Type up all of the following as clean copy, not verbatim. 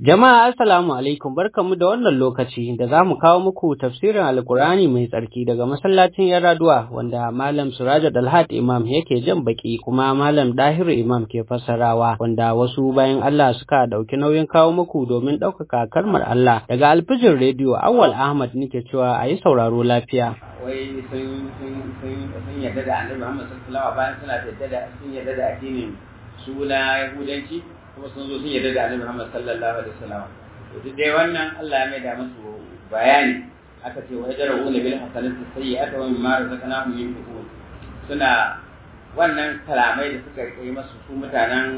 Jama'a assalamu alaikum, barkamu da wannan lokaci da za mu kawo muku tafsirin Alkur'ani mai tsarki daga masallacin Yaraduwa wanda Malam Suraja Dalhat Imam yake jan baki kuma Malam Dahiru Imam ke fassarawa wanda wasu bayan Allah suka dauki nauyin kawo muku domin ɗaukaka kalmar Allah daga Alfijir Radio. Awwal Ahmad nake cewa ayi sauraro lafiya. Wai sun yarda da Annabi Muhammad sallallahu alaihi wasallam bayan sun yarda da addinin suna Yahudanci kuma sun zo sun yarda da Annabi Muhammad sallallahu alaihi wasallam. To duk dai wannan Allah ya mai da musu bayani aka ce wa yadra'una bil hasanati sayyi'ata wa mimma razaqnahum yunfiqun. Suna wannan kalamai da suka yi masu su mutanen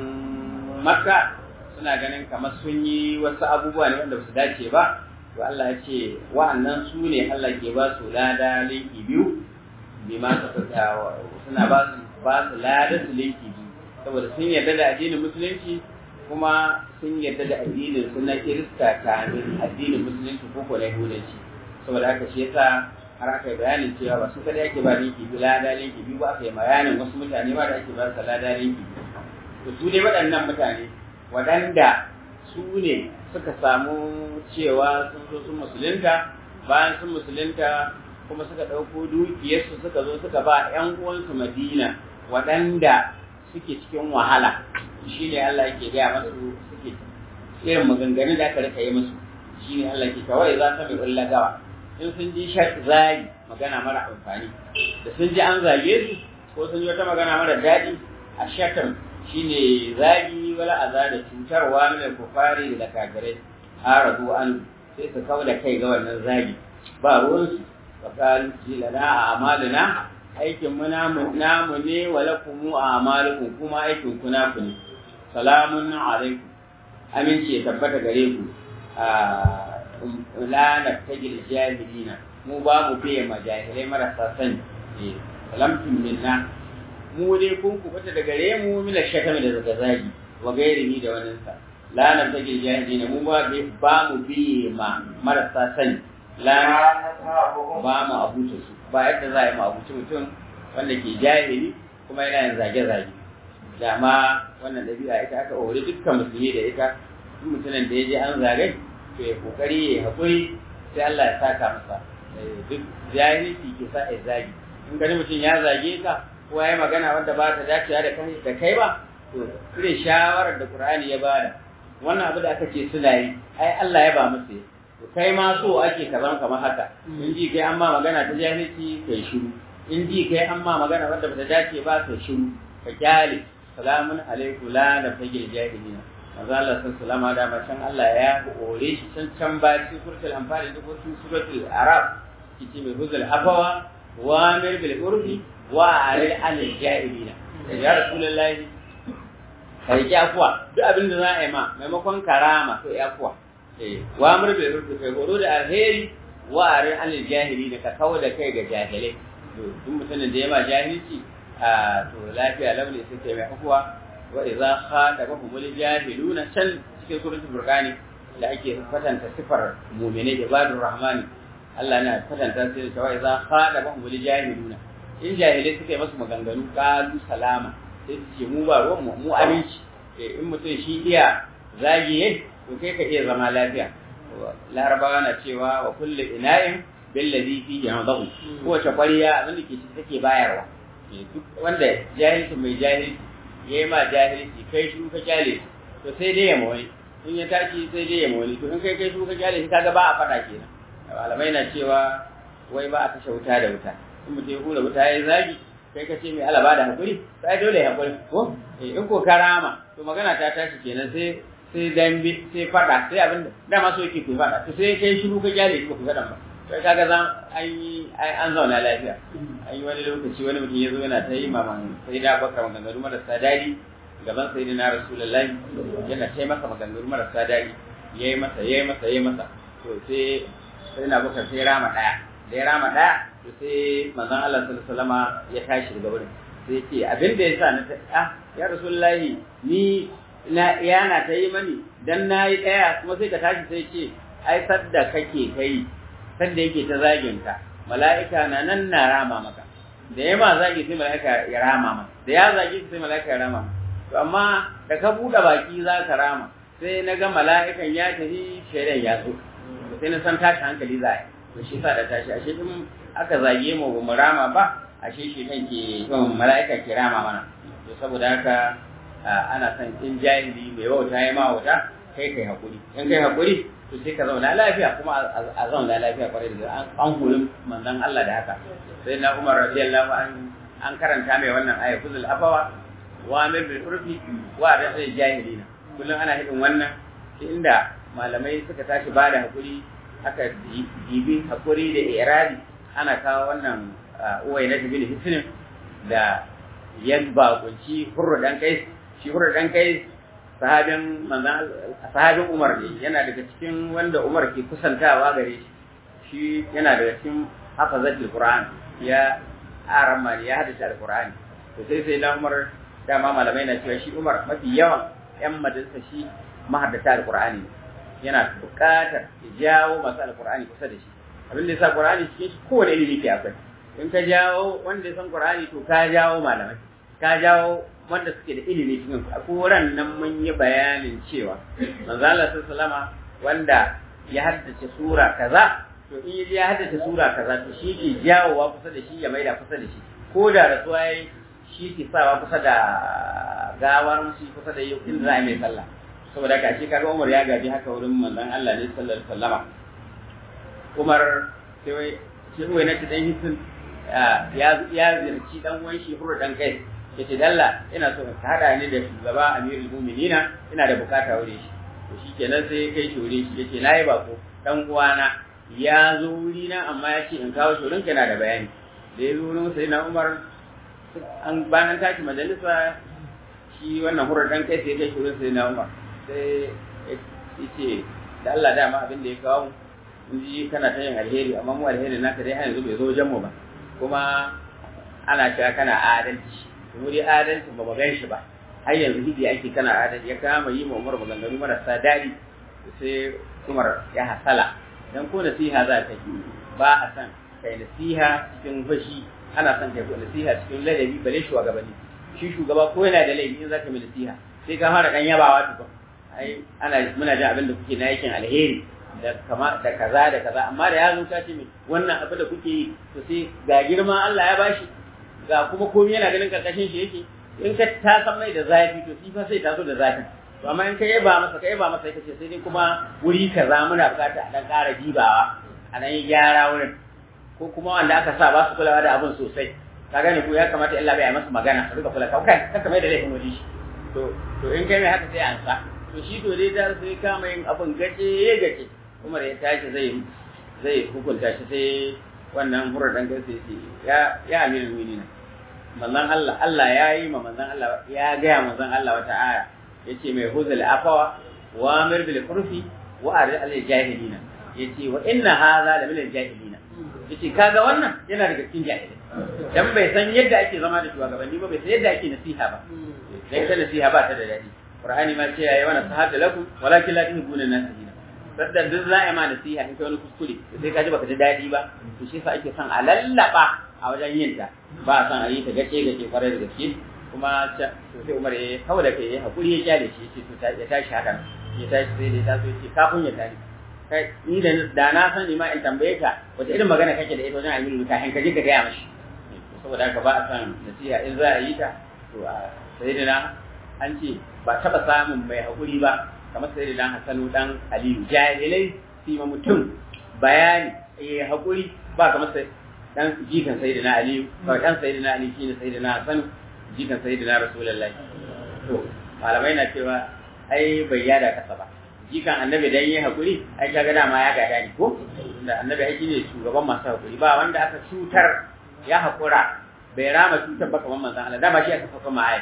Makka suna ganin kamar sun yi wasu abubuwa ne wanda ba su dace ba. To Allah ya ce wa'annan su ne Allah ke ba su lada linki biyu bima suna ba su lada su linki biyu saboda sun yarda da addinin musulunci kuma sun yarda da addinin suna Kirista kamin addinin musulunci ko ko na Yahudanci. Saboda haka shi yasa har aka yi bayanin cewa ba su kada yake ba linki biyu lada linki biyu ba, aka yi bayanin wasu mutane ma da ake ba su lada linki biyu. To su ne waɗannan mutane waɗanda su ne suka samu cewa sun zo sun musulunta, bayan sun musulunta kuma suka ɗauko dukiyarsu suka zo suka ba 'yan uwansu Madina waɗanda suke cikin wahala. Shi ne Allah yake gaya masu suke irin maganganun da aka rika yi musu. Shi ne Allah ke kawai za ta mai gawa in sun ji zagi magana mara amfani da sun ji an zage su ko sun ji wata magana mara daɗi a shakar shi ne zagi wala aza da cutarwa na kufari da kafirai aradu an sai su kawo da kai ga wannan zagi ba ruwansu wa qalu lana a amalina aikin mu namu ne wala kumu a amalukum kuma aikin ku naku ne. Salamun alaikum, aminci ya tabbata gare ku. La nabtagil jahilina, mu ba mu fiye majahilai marasa sani. Salamtun minna, mu dai kun kubuta da gare mu mina shakami da zaga zagi wa gairimi da waninsa. La nabtagil jahilina, mu ba mu fiye marasa sani. La ba mu abuta su, ba yadda za a yi mu abuci mutum wanda ke jahili kuma yana yin zage-zage. Dama wannan ɗabi'a ita aka hore dukkan musulmi da ita, duk mutumin da ya je an zage to ya kokari ya haƙuri sai Allah ya saka masa. Duk jahilci ke sa ya zagi. In gani mutum ya zage ka ko ya yi magana wanda ba ta dacewa da kai ba, to irin shawarar da Qur'ani ya bada wannan abu da aka ce suna yi ai Allah ya ba musu. To kai ma so ake ka zama kamar haka. In ji kai an ma magana ta jahilci kai shiru. In ji kai an ma magana wanda ba ta dace ba kai shiru ka kyale. Salamun alaikum la nabtagil jahilina. Manzo Allah sallallahu alaihi da macen Allah ya hore shi can ba cikin suratul anfal da cikin suratul arab kici mai huzul afawa wa amir bil urfi wa aril al jahilina. Ya rasulullahi kai ki afwa duk abin da za a yi ma maimakon karama to ya afwa. Wa amir bil urfi kai horo da alheri wa aril al jahilina ka kawo da kai ga jahilai. Duk mutumin da ya ma jahilci to lafiya launi suke mai afuwa wa idza khadabahumul jahiluna can cikin suratul furqani da ake fatanta sifar mu'mini ibadur rahmani Allah na fatanta sai da wa idza khadabahumul jahiluna in jahilai suke masu maganganu qalu salama sai su ce mu ba ruwan mu aminci. In mutum shi iya zagiye to kai ka iya zama lafiya. Larabawa na cewa wa kullu ina'in billadhi fihi yadahu kowace ƙwariya abin da ke ci take bayarwa. Duk wanda jahilci mai jahilci ya yi ma jahilci kai shi ka kyale to sai dai ya mawani in ya tashi sai dai ya mawani to in kai shi ka kyale shi kaga ba a faɗa kenan. Malamai na cewa wai ba a kashe wuta da wuta in mutum ya hura wuta ya zagi kai ka ce mai alaba da hakuri sai dole ya hakuri ko in ko karama to magana ta tashi kenan sai dambe sai faɗa sai abin da dama so yake ku faɗa to sai kai shiru ka kyale shi ba ku faɗa ba sai kaga an zauna lafiya. An yi wani lokaci wani mutum ya zo yana ta yi maman sai da baka maganganu marasa daɗi gaban sai na rasulullahi yana ta yi masa maganganu marasa daɗi ya yi masa to sai na baka sai rama ɗaya da ya rama ɗaya to sai manzon Allah sallallahu alaihi wasallama ya tashi daga wurin sai ce abin da ya sa na ya rasulullahi ni yana ta yi mani dan na yi ɗaya kuma sai ka tashi sai ce ai sadda kake kai sanda yake ta zagin ka mala'ika na nan na rama maka da yama zagi sai mala'ika ya rama maka da ya zagi sai mala'ika ya rama maka to amma da ka buɗe baki za ka rama sai na ga mala'ikan ya tafi shaidan ya zo sai na san tashi hankali za a yi to shi sa da tashi ashe in aka zage mu ba mu rama ba ashe shi kan ke mala'ika ke rama mana to saboda haka ana son in jahili mai wauta ya ma wauta kai hakuri in kai hakuri to sai ka zauna lafiya kuma a zauna lafiya kwarai da an hurin manzon Allah da haka sai na Umar radiyallahu an karanta mai wannan aya kuzul afawa wa amir bil urfi wa rasul jahilina kullum ana hidin wannan inda malamai suka tashi ba da hakuri aka dibi hakuri da iradi ana kawo wannan uwai na bil hisnin da yabba kunci hurru dan kai shi hurru dan kai sahabin Umar ne yana daga cikin wanda Umar ke kusantawa gare shi yana daga cikin hafazatul Qur'an ya arama ya hadisi al-Qur'ani to sai da Umar dama malamai na cewa shi Umar mafi yawan yan majalisa shi mahaddata al-Qur'ani yana buƙatar ya jawo masu al-Qur'ani kusa da shi abin da yasa Qur'ani cikin shi kowane ilimi ke akwai in ka jawo wanda ya san Qur'ani to ka jawo malamai ka jawo wanda suke da ilimi cikin koran nan mun yi bayanin cewa manzo Allah sallama wanda ya haddace sura kaza to in ya haddace sura kaza to shi ke jawowa kusa da shi ya maida kusa da shi ko da rasuwa yayi shi ke sawa kusa da gawar shi kusa da yau in za a mai sallah saboda haka shi kaga Umar ya gaji haka wurin manzon Allah ne sallallahu alaihi wasallama Umar sai wai na dan hisin ya zirci dan uwan shi hurru dan kai yace dalla ina so ka hada ni da shugaba Amirul Mu'minina ina da bukata wure shi to shikenan sai kai shi wure shi yace nayi bako dan uwana ya zo wuri na amma yace in kawo shi wurin kana da bayani da ya zo wurin sai na Umar an bayan tashi majalisa shi wannan hurur dan kai sai kai shi wurin sai na Umar sai yace da Allah dama abin da ya kawo mun ji kana ta yin alheri amma mu alheri naka dai har yanzu bai zo wajen mu ba kuma ana cewa kana adalci wuri adalci ba gan shi ba har yanzu hidi ake kana adalci ya kama yi ma Umar maganganu marasa daɗi sai Umar ya hasala dan ko nasiha za ta yi ba a san kai nasiha cikin fashi ana san kai nasiha cikin ladabi bare shugabanni shi shugaba ko yana da laifi in zaka mai nasiha sai ka fara dan yabawa tukun ai muna jin abin da kuke na yakin alheri da kaza da kaza amma da yazo ta ce wannan abu da kuke yi to sai ga girma Allah ya bashi ga kuma komai yana ganin karkashin shi yake in ka ta san mai da zafi to shi fa sai taso da zafi to amma in ka yaba masa kace sai dai kuma wuri kaza muna bukata a dan ƙara dibawa a nan gyara wurin ko kuma wanda aka sa ba su kulawa da abin sosai ka gane ko ya kamata Allah bai yi masa magana ka rika kula kai ka mai da laifin wuri shi to in kai mai haka sai an sa to shi to dai da sai kama yin abin gace kuma da ya tashi zai hukunta shi sai wannan hurar dan gaske ya amirul mu'minin manzon Allah ya yi ma manzon Allah ya ga manzon Allah wata aya yace mai huzul afawa wa amir bil urfi wa arid al jahilina yace wa inna hadha la min al jahilina yace kaga wannan yana daga cikin jahilai dan bai san yadda ake zama da shugabanni ba bai san yadda ake nasiha ba dan ta nasiha ba ta da dadi qur'ani ma ce yayi wannan sahada lakum walakin la tuhibuna nasiha sadda duk za a ma nasiha in kai wani kuskure sai ka ji baka ji dadi ba to shi yasa ake son a lallaba a wajen yin ta ba a son a yi ta gace kwarai da gaske kuma sai Umar ya kawo da kai hakuri ya kyale shi yace to ya tashi haka ya tashi sai da taso yace kafin ya tashi kai ni da na san ni ma in tambaye ka wata irin magana kake da ita wajen ayyukan mutahin ka je ka gaya mashi saboda haka ba a san nasiha in za a yi ta to sai da an ce ba taba samun mai hakuri ba kamar sai da Hassanu dan Aliyu jahilai su ma mutum bayani hakuri ba kamar sai dan jikan sayyidina Aliyu ba dan sayyidina Ali shine sayyidina Hassan jikan sayyidina Rasulullahi to malamai na cewa ai bai yada kasa ba jikan annabi dan yi hakuri ai kaga dama ya gada ni ko da annabi ai shine shugaban masu hakuri ba wanda aka cutar ya hakura bai rama cutar ba kamar manzon Allah dama shi aka saka ma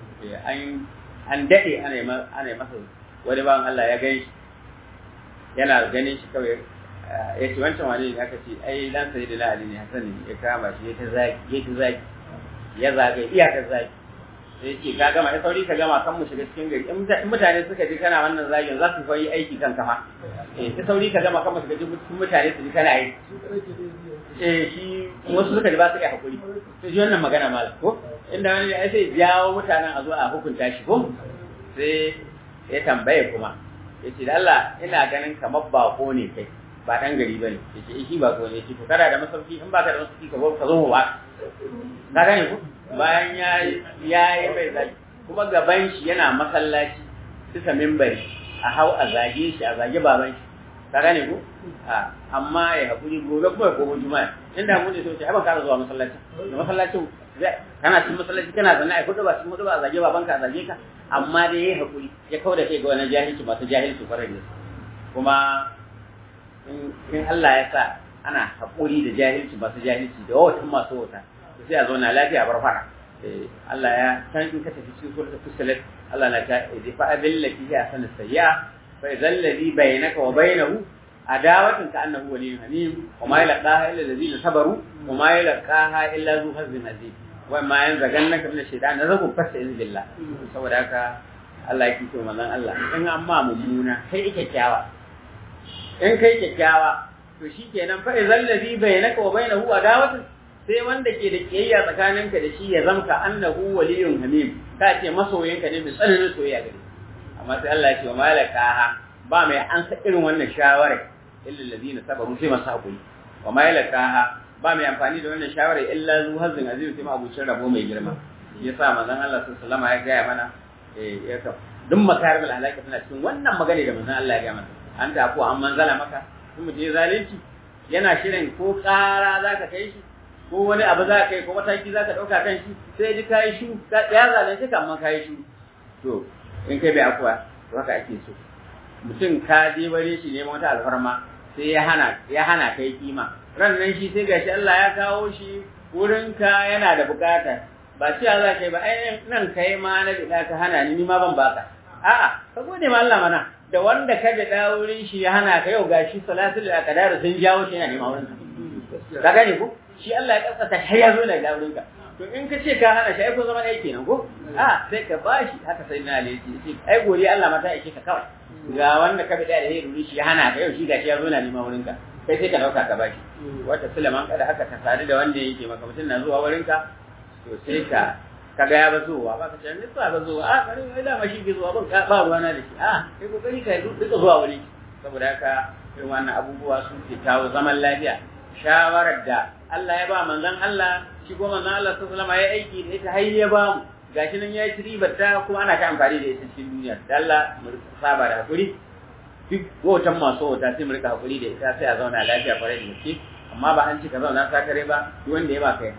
ai an dade ana masa wani bawan Allah ya gani yana ganin shi kawai ya ce wancan wani ne aka ce ai dan sayyidina Ali ne Hassan ne ya kama shi ya zage iyakar zagi sai ce ka gama ya sauri ka gama kan mu shiga cikin gari in mutane suka ji kana wannan zagin za su yi aiki kan kafa ta sauri ka gama kan mu shiga cikin mutane su ji kana yi shi wasu suka ji ba su iya hakuri to shi wannan magana malam ko inda wani ya sai jawo mutanen a zo a hukunta shi ko sai ya tambaye kuma yace da Allah ina ganin kamar bako ne kai ba dan gari bane yace shi bako ne yace to kada da masauki in baka da masauki ka zo ba ka gane ku bayan ya bai zagi kuma gaban shi yana masallaci bisa minbari a hau a zage shi a zage baban shi ka gane ku amma ya hakuri gobe kuma ya komo juma'a inda mun ne so ce ai ban ka zuwa masallaci da masallacin kana cikin masallaci kana zanna ai kudu ba cikin kudu ba a zage babanka a zage ka amma dai yayi hakuri ya kauda kai ga wannan jahilci masu jahilci farar ne kuma in Allah ya sa ana hakuri da jahilci masu jahilci da watan masu wata sai a zauna lafiya bar fara Allah ya san in ka tafi cikin suratul fusilat Allah na ta fa abillati ya sana sayya fa idhal ladhi bainaka wa bainahu adawatun ka annahu waliyyun hamim wa ma yalqaha illa alladhina sabaru wa ma yalqaha illa zu hazzin azim wa ma yanzagannaka min ash-shaytan nazaqu fasta'in billah saboda haka Allah yake cewa manzon Allah in amma mummuna kai kyakkyawa in kai kyakkyawa to shikenan fa idhal ladhi bainaka wa bainahu adawatun sai wanda ke da kiyayya tsakaninka da shi ya zamka annahu waliyyun hamim ka ce masoyinka ne mai tsananin soyayya gare amma sai Allah ya ce wa malakaha ba mai an sa irin wannan shawara illa allazina sabaru sai masu hakuri wa malakaha ba mai amfani da wannan shawara illa zu hazin azim sai abucin rabo mai girma shi yasa manzon Allah sallallahu alaihi wasallam ya gaya mana ya ka duk makarimul halaki suna cikin wannan magana da manzon Allah ya gaya mana an ta ko an manzala maka kuma je zalunci yana shirin ko ƙara zaka kai shi ko wani abu za ka yi ko mataki za ka ɗauka kan shi sai ji kayi shu ya zalunce ka amma kayi shu to in kai bai akuwa to haka ake so mutum ka je bare shi neman wata alfarma sai ya hana kai kima ran nan shi sai gashi Allah ya kawo shi wurin ka yana da bukata ba cewa za ka yi ba ai nan kai ma na bida ka hana ni ma ban baka a'a ka gode ma Allah mana da wanda ka bida wurin shi ya hana ka yau gashi salatul aqdar sun jawo shi yana neman wurin ka gane ko shi Allah ya kaskata har ya zo da wurin ka to in ka ce ka hana shi ai ko zama aiki nan ko sai ka bashi haka sai na ali ce ai gori Allah mata yake ka kawai ga wanda ka bida da yayi shi ya hana ka yau shi gashi ya zo na neman wurin ka kai sai ka dauka ka bashi wata Sulaiman kada haka ka sadu da wanda yake maka mutun na zuwa wurin ka to sai ka kaga ya bazowa ba ka ce ni ba bazowa kare ai da mashi ke zuwa ban ba ruwana da shi kai kokari ka duka zuwa wuri saboda haka irin wannan abubuwa sun ke kawo zaman lafiya shawarar da Allah ya ba manzon Allah shi ko manzon Allah sallallahu alaihi wasallam ya aiki da ita har ya ba mu gashi nan yayi ribar ta kuma ana ta amfani da ita cikin duniya da Allah mu saba da hakuri duk wotan masu wata sai mu rika hakuri da ita sai a zauna lafiya kwarai da gaske amma ba an ci ka zauna sakare ba duk wanda ya ba kai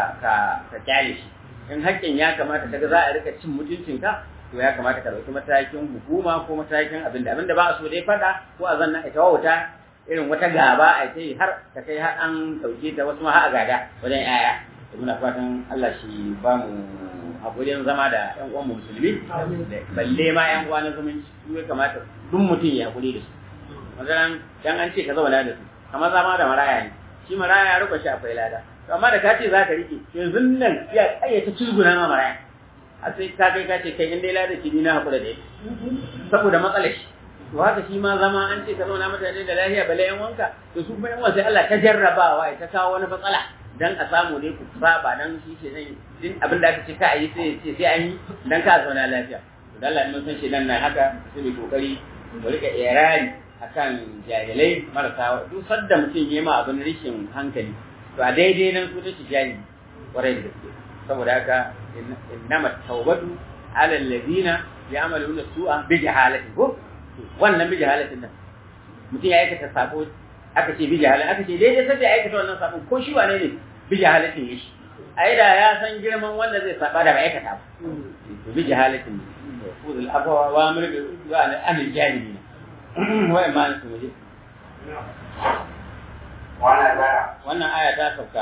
ka kyale shi in haƙƙin ya kamata kaga za a rika cin mutuncin ka to ya kamata ka dauki matakin hukuma ko matakin abinda ba a so dai fada ko a zanna ita wauta irin wata gaba a ce har ta kai har an sauke ta wasu ma har a gada wajen yaya to muna fatan Allah shi ba mu hakurin zama da ƴan uwan musulmi balle ma ƴan uwa na zumunci su ya kamata duk mutum ya hakuri da su wannan dan an ce ka zauna da su kamar zama da maraya ne shi maraya ya ruka shi akwai lada to amma da ka ce za ka rike yanzu nan ya ayyata cizguna ma maraya a sai ka kai ka ce kai in dai lada ki ni na hakura da ita saboda matsalar shi to haka shi ma zama an ce ka zauna mutane da lafiya bale yan wanka to su kuma yan sai Allah ta jarrabawa ya ta kawo wani matsala dan a samu dai ku saba dan shi ke nan din abin da aka ce ka yi sai ce sai an yi dan ka zauna lafiya to dan Allah mun san shi nan haka sai mu kokari mu rika irani akan jahilai marasa duk sadda mutum yayi ma abin rishin hankali to a daidai nan su shi jahili kwarai da gaske saboda haka innama tawbatu ala alladhina ya'maluna su'a bi jahalatin ko wannan bi jahalatin nan mutum ya aikata sako aka ce bi jahalatin aka ce daidai sai ya aikata wannan sako ko shi wane ne bi jahalatin yashi ai da ya san girman wanda zai saba da aikata ba to bi jahalatin fuzul afwa wa amr bil udwa an al-jahilin wa ma su muje wannan aya ta sauka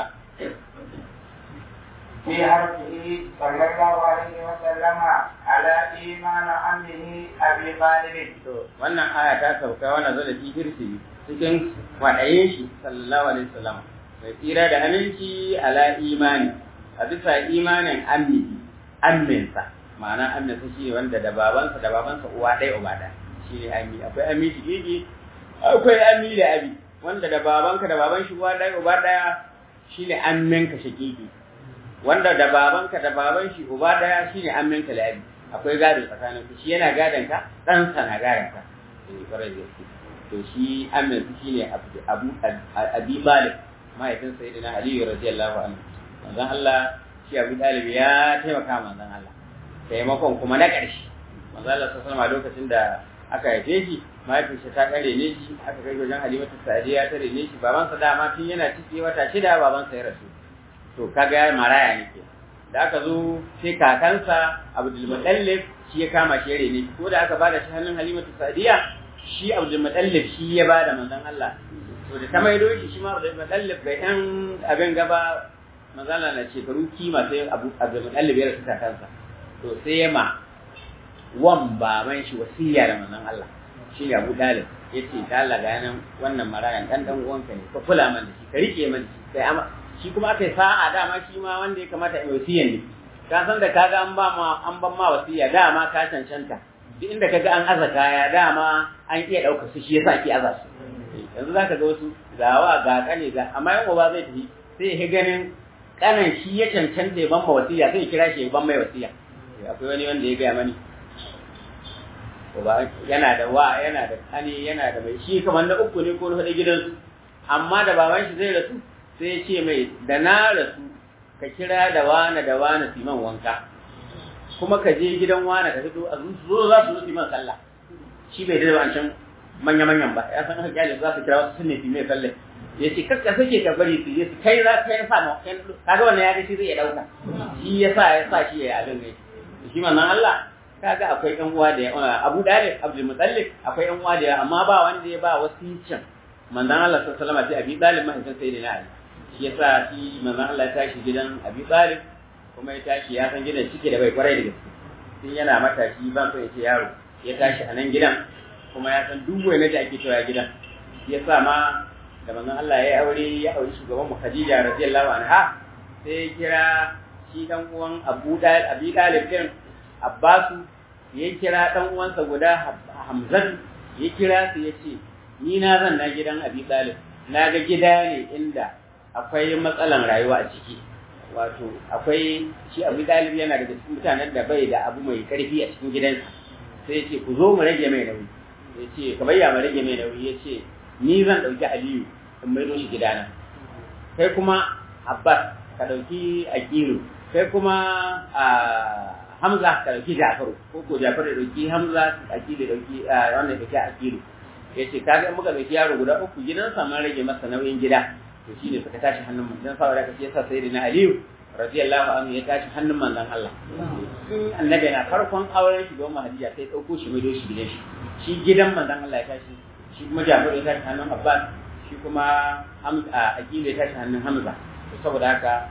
في حرفه صلى الله عليه وسلم على إيمان عمه أبي طالب. wannan aya ta sauka wannan zai ci hirsi cikin wadayin shi sallallahu alaihi wasallam mai tsira da aminci ala imani a bisa imanin amminsa ma'ana amminsa shi wanda da babansa uwa ɗaya uba ɗaya shi ne ammi akwai ammi shigigi akwai ammi da abi wanda da babanka da baban shi uwa ɗaya uba ɗaya shi ne amminka shigigi wanda da babanka da baban shi uba daya shine amminka labi akwai gado tsakanin ku, shi yana gadon ka, ɗansa na gadon ka. Kwarai da gaske. To shi amin shi ne Abi Talib, mahaifin Sayyidina Ali radiyallahu anhu. Manzon Allah shi Abi Talib ya taimaka manzon Allah. Taimakon kuma na ƙarshe. Manzon Allah sallallahu alaihi lokacin da aka haife shi, mahaifinsa ta kare ne shi, aka kai wajen Halimatu Sa'diya ta rene shi, babansa dama tun yana ciki wata 6 babansa ya rasu. To kaga maraya ne ke. Da aka zo sai kakansa Abdul Muttalib shi ya kama shi ya rene shi, ko da aka bada shi hannun Halimatu Sa'diya, shi Abdul Muttalib shi ya bada manzon Allah. To da ta maido shi ma Abdul Muttalib bai ɗan abin gaba, manzon Allah na shekaru kima sai Abdul Muttalib ya rasu kakansa. To sai ma wan baban shi wasiya da manzon Allah, shi ne Abu Talib, yace ta Allah ga nan wannan marayan dan uwanka ne, ka kula man da shi, ka rike man shi, sai shi kuma aka yi sa'a dama shi ma wanda ya kamata a wasiyan ne. Ka san da kaga an ban ma wasiya dama ka cancanta, duk inda kaga an aza kaya dama an iya ɗaukar su, shi yasa ake aza su. Yanzu za ka ga wasu gawa ga kane ga, amma yan uba zai tafi sai ya ganin kanan shi ya cancanta ya ban ma wasiya, sai ya kira shi ya ban mai wasiya. Akwai wani wanda ya gaya mani, yana da wa, yana da kane, yana da mai, shi kamar na 3 ne ko na 4 gidansu, amma da baban shi zai rasu sai ya ce mai, da na rasu ka kira da wane su man wanka, kuma ka je gidan wane ka fito a zo za su man sallah. Shi bai da wancan manya-manyan ba, ya san haka kyalin za su kira wasu sun ne su mai sallah. Ya ce kakka suke ka bari su je su kai za ka yi sa ma, kaga wannan ya ga shi zai ya ɗauka, shi ya sa shi ya yi abin ne. Shi manzon Allah kaga akwai ɗan uwa da yawa, Abu Talib, Abdul Muttalib akwai ɗan uwa da yawa, amma ba wanda ya ba wasicin manzon Allah sallallahu alaihi wasallam sai Abi Talib mahaifin Sayyidina Ali. Shi yasa shi manzon Allah ya tashi gidan Abi Talib, kuma ya tashi ya san gidan cike da bai kwarai da gaske. Tun yana matashi ban so ya ce yaro, ya tashi a nan gidan, kuma ya san duk wani da ake cewa gidan. Shi yasa ma da manzon Allah ya aure shugaban mu Khadija radiyallahu anha, sai ya kira shi dan uwan Abi Talib din Abbasu, ya kira dan uwansa guda Hamzatu, ya kira su ya ce ni na zan na gidan Abi Talib, na ga gida ne inda akwai matsalan rayuwa a ciki, wato akwai shi Abi Talib yana daga cikin mutanen da bai da abu mai karfi a cikin gidansa, sai ya ce ku zo mu rage mai nauyi, ya ce ka bayya mu rage mai nauyi, ya ce ni zan ɗauki Aliyu in maido shi gidana, kai kuma Abbas ka ɗauki Aqilu, kai kuma Hamza ka ɗauki Jafaru, ko Jafaru ya ɗauki Hamza, Aqilu ya ɗauki wannan da ke Aqilu. Ya ce kaga in muka ɗauki yaro guda 3 gidansa mun rage masa nauyin gida, to shi ne suka tashi hannun mu, dan saboda kace yasa Sayyidina Aliyu radiyallahu anhu ya tashi hannun manzon Allah. Annabi na farkon auren shi don Hadiza sai ɗauko shi maido shi gidan shi gidan manzon Allah ya tashi, shi kuma Jafaru ya tashi hannun Abbas, shi kuma Aqilu ya tashi hannun Hamza. To saboda haka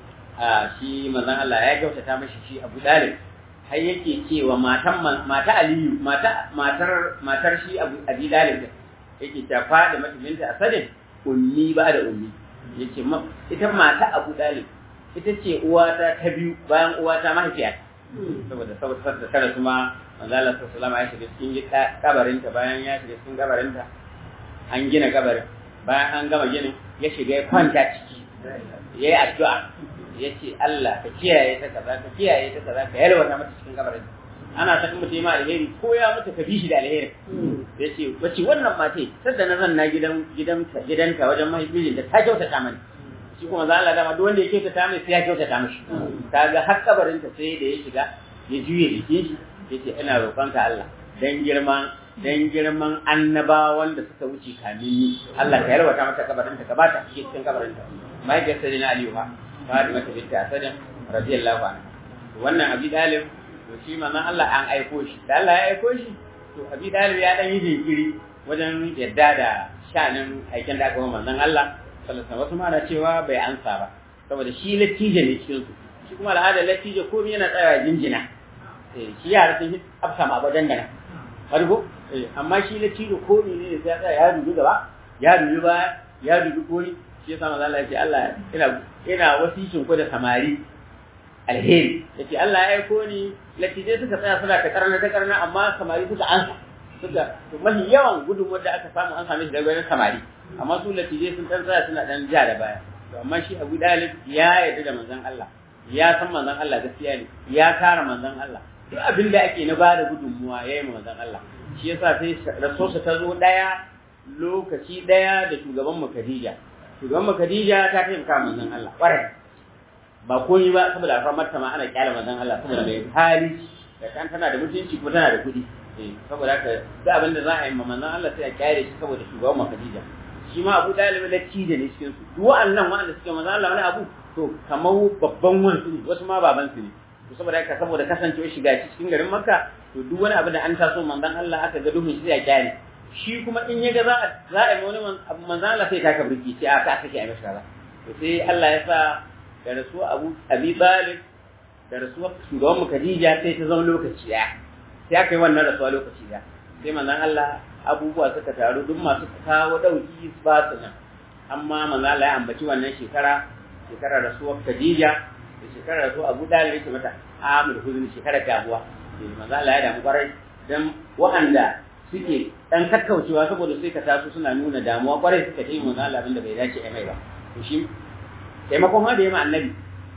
shi manzon Allah ya kyautata mashi shi Abu Talib, har yake cewa mata Aliyu, matar shi Abi Talib yake ta fada mata binta Asadin ummi ba da ummi, yace ita mata Abu Talib ita ce uwata ta biyu bayan uwata mahaifiya, saboda kada kuma manzo Allah sallallahu alaihi wasallam ya shiga cikin kabarinta, bayan ya shiga cikin kabarinta an gina kabarin, bayan an gama ginin ya shiga ya kwanta ciki yayi addu'a, yace Allah ka kiyaye ta kaza, ka kiyaye ta kaza, ka yalwata mata cikin kabarinta. Ana san mutum ma alheri ko ya mutu ka bi shi da alheri. Yace wace wannan mate sadda na zanna gidanta wajen mahaifinta ta kyautata mani. Shi kuma za Allah dama duk wanda ya kyautata mai sai ya kyautata mishi. Kaga har kabarinta sai da ya shiga ya juye jikin shi, yace ina roƙonka Allah dan girman annabawan da suka wuce kamin ni, Allah ka yarwata mata kabarinta, ka bata cikin kabarinta. Mahaifiyar Sayyidina Ali Fatima binti Asad radiyallahu anha. Wannan Abi Talib to shi manzon Allah an aiko shi, da Allah ya aiko shi to Abi Talib ya dan yi jinkiri wajen yadda da shanin aikin da aka yi manzon Allah sallallahu alaihi wasallam. Wasu ma na cewa bai ansa ba saboda shi latije ne cikin su, shi kuma al'ada latije komai yana tsaya jinjina, shi yara sun afsa ma ba dangana farko, amma shi latije komai ne sai ya tsaya ya dubi gaba ya dubi baya ya dubi koyi. Shi yasa manzon Allah ya ce Allah ina wasicin ku da samari alheri, yace Allah ya aiko ni latije suka tsaya suna ta karna amma samari suka ansa, to mafi yawan gudunmuwar da aka samu an same shi daga wajen samari, amma su latije sun tsaya suna dan ja da baya. To amma shi Abu Talib ya yarda da manzon Allah, ya san manzon Allah gaskiya ne, ya kare manzon Allah, duk abin da ake na ba da gudunmuwa yayi manzon Allah shi yasa sai rasuwarsa ta zo daya lokaci daya da shugaban mu Khadija ta taimaka manzon Allah kwarai ba komai ba saboda alfarmar ta ma ana kyala manzon Allah saboda mai hali da kan tana da mutunci ko tana da kuɗi saboda haka duk abin da za a yi ma manzon Allah sai a kyale shi saboda shugaban mu Khadija shi ma Abu Talib da ci da ne cikin su duk wa'annan wanda suke manzon Allah wani abu to kamar babban wansu ne wasu ma baban su ne to saboda haka saboda kasancewar shiga cikin garin Makka to duk wani abu da an taso manzon Allah aka ga duhun shi sai a kyale shi kuma in yaga za a yi wani manzon Allah sai ka kabriki sai aka sake a mishi kaza to sai Allah ya sa da rasuwa Abi Talib da rasuwa shugaban mu Khadija sai ta zama lokaci daya sai aka yi wannan rasuwa lokaci daya sai manzon Allah abubuwa suka taru duk masu kawo dauki ba su nan amma manzon Allah ya ambaci wannan shekarar rasuwar Khadija da shekarar rasuwar Abu Talib yake mata amul huzn shekarar damuwa manzon Allah ya damu kwarai dan wa'anda suke dan kakkaucewa saboda sai ka taso suna nuna damuwa kwarai suka ce manzon Allah abinda bai dace a mai ba to shi taimakon ma da ya ma annabi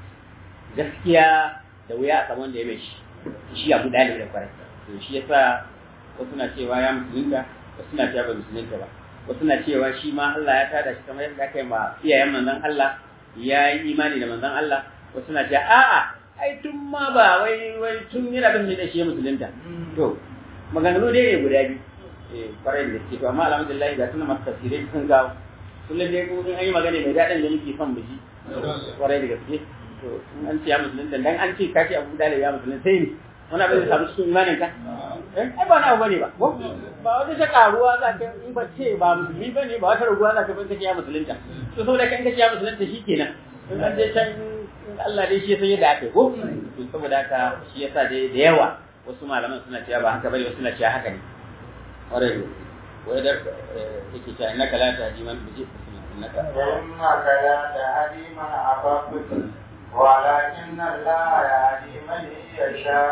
gaskiya da wuya a saman da ya mai shi Abu Talib da kwarai to shi yasa wasu na cewa ya musulunta wasu na cewa ba musulunta ba wasu na cewa shi ma Allah ya tada shi kamar yadda aka yi ma iyayen manzon Allah ya yi imani da manzon Allah wasu na cewa a'a ai tun ma ba wai tun yana bin da shi ya musulunta to maganganu dai ne guda biyu kwarai da gaske to amma alhamdulillah ga tunan masu tafsirai sun gawo kullum dai ko in an yi magana mai daɗin da muke son mu ji kwarai da gaske to in an ce ya musulunta dan an ce ka ce Abu Talib ya musulunta sai ne wani abin da samu cikin imanin ka ai ba na abu bane ba ba wata ta karuwa za ka in ba ce ba musulmi bane ba wata raguwa za ka bin kake ya musulunta to saboda kan kake ya musulunta shikenan in an je can Allah dai shi ya san yadda aka yi ko to saboda haka shi yasa dai da yawa wasu malaman suna cewa ba haka bane wasu suna cewa haka ne kwarai da wadar yake cewa innaka la tahdi man bi innaka la tahdi man ahbabta walakin Allah yahdi man yasha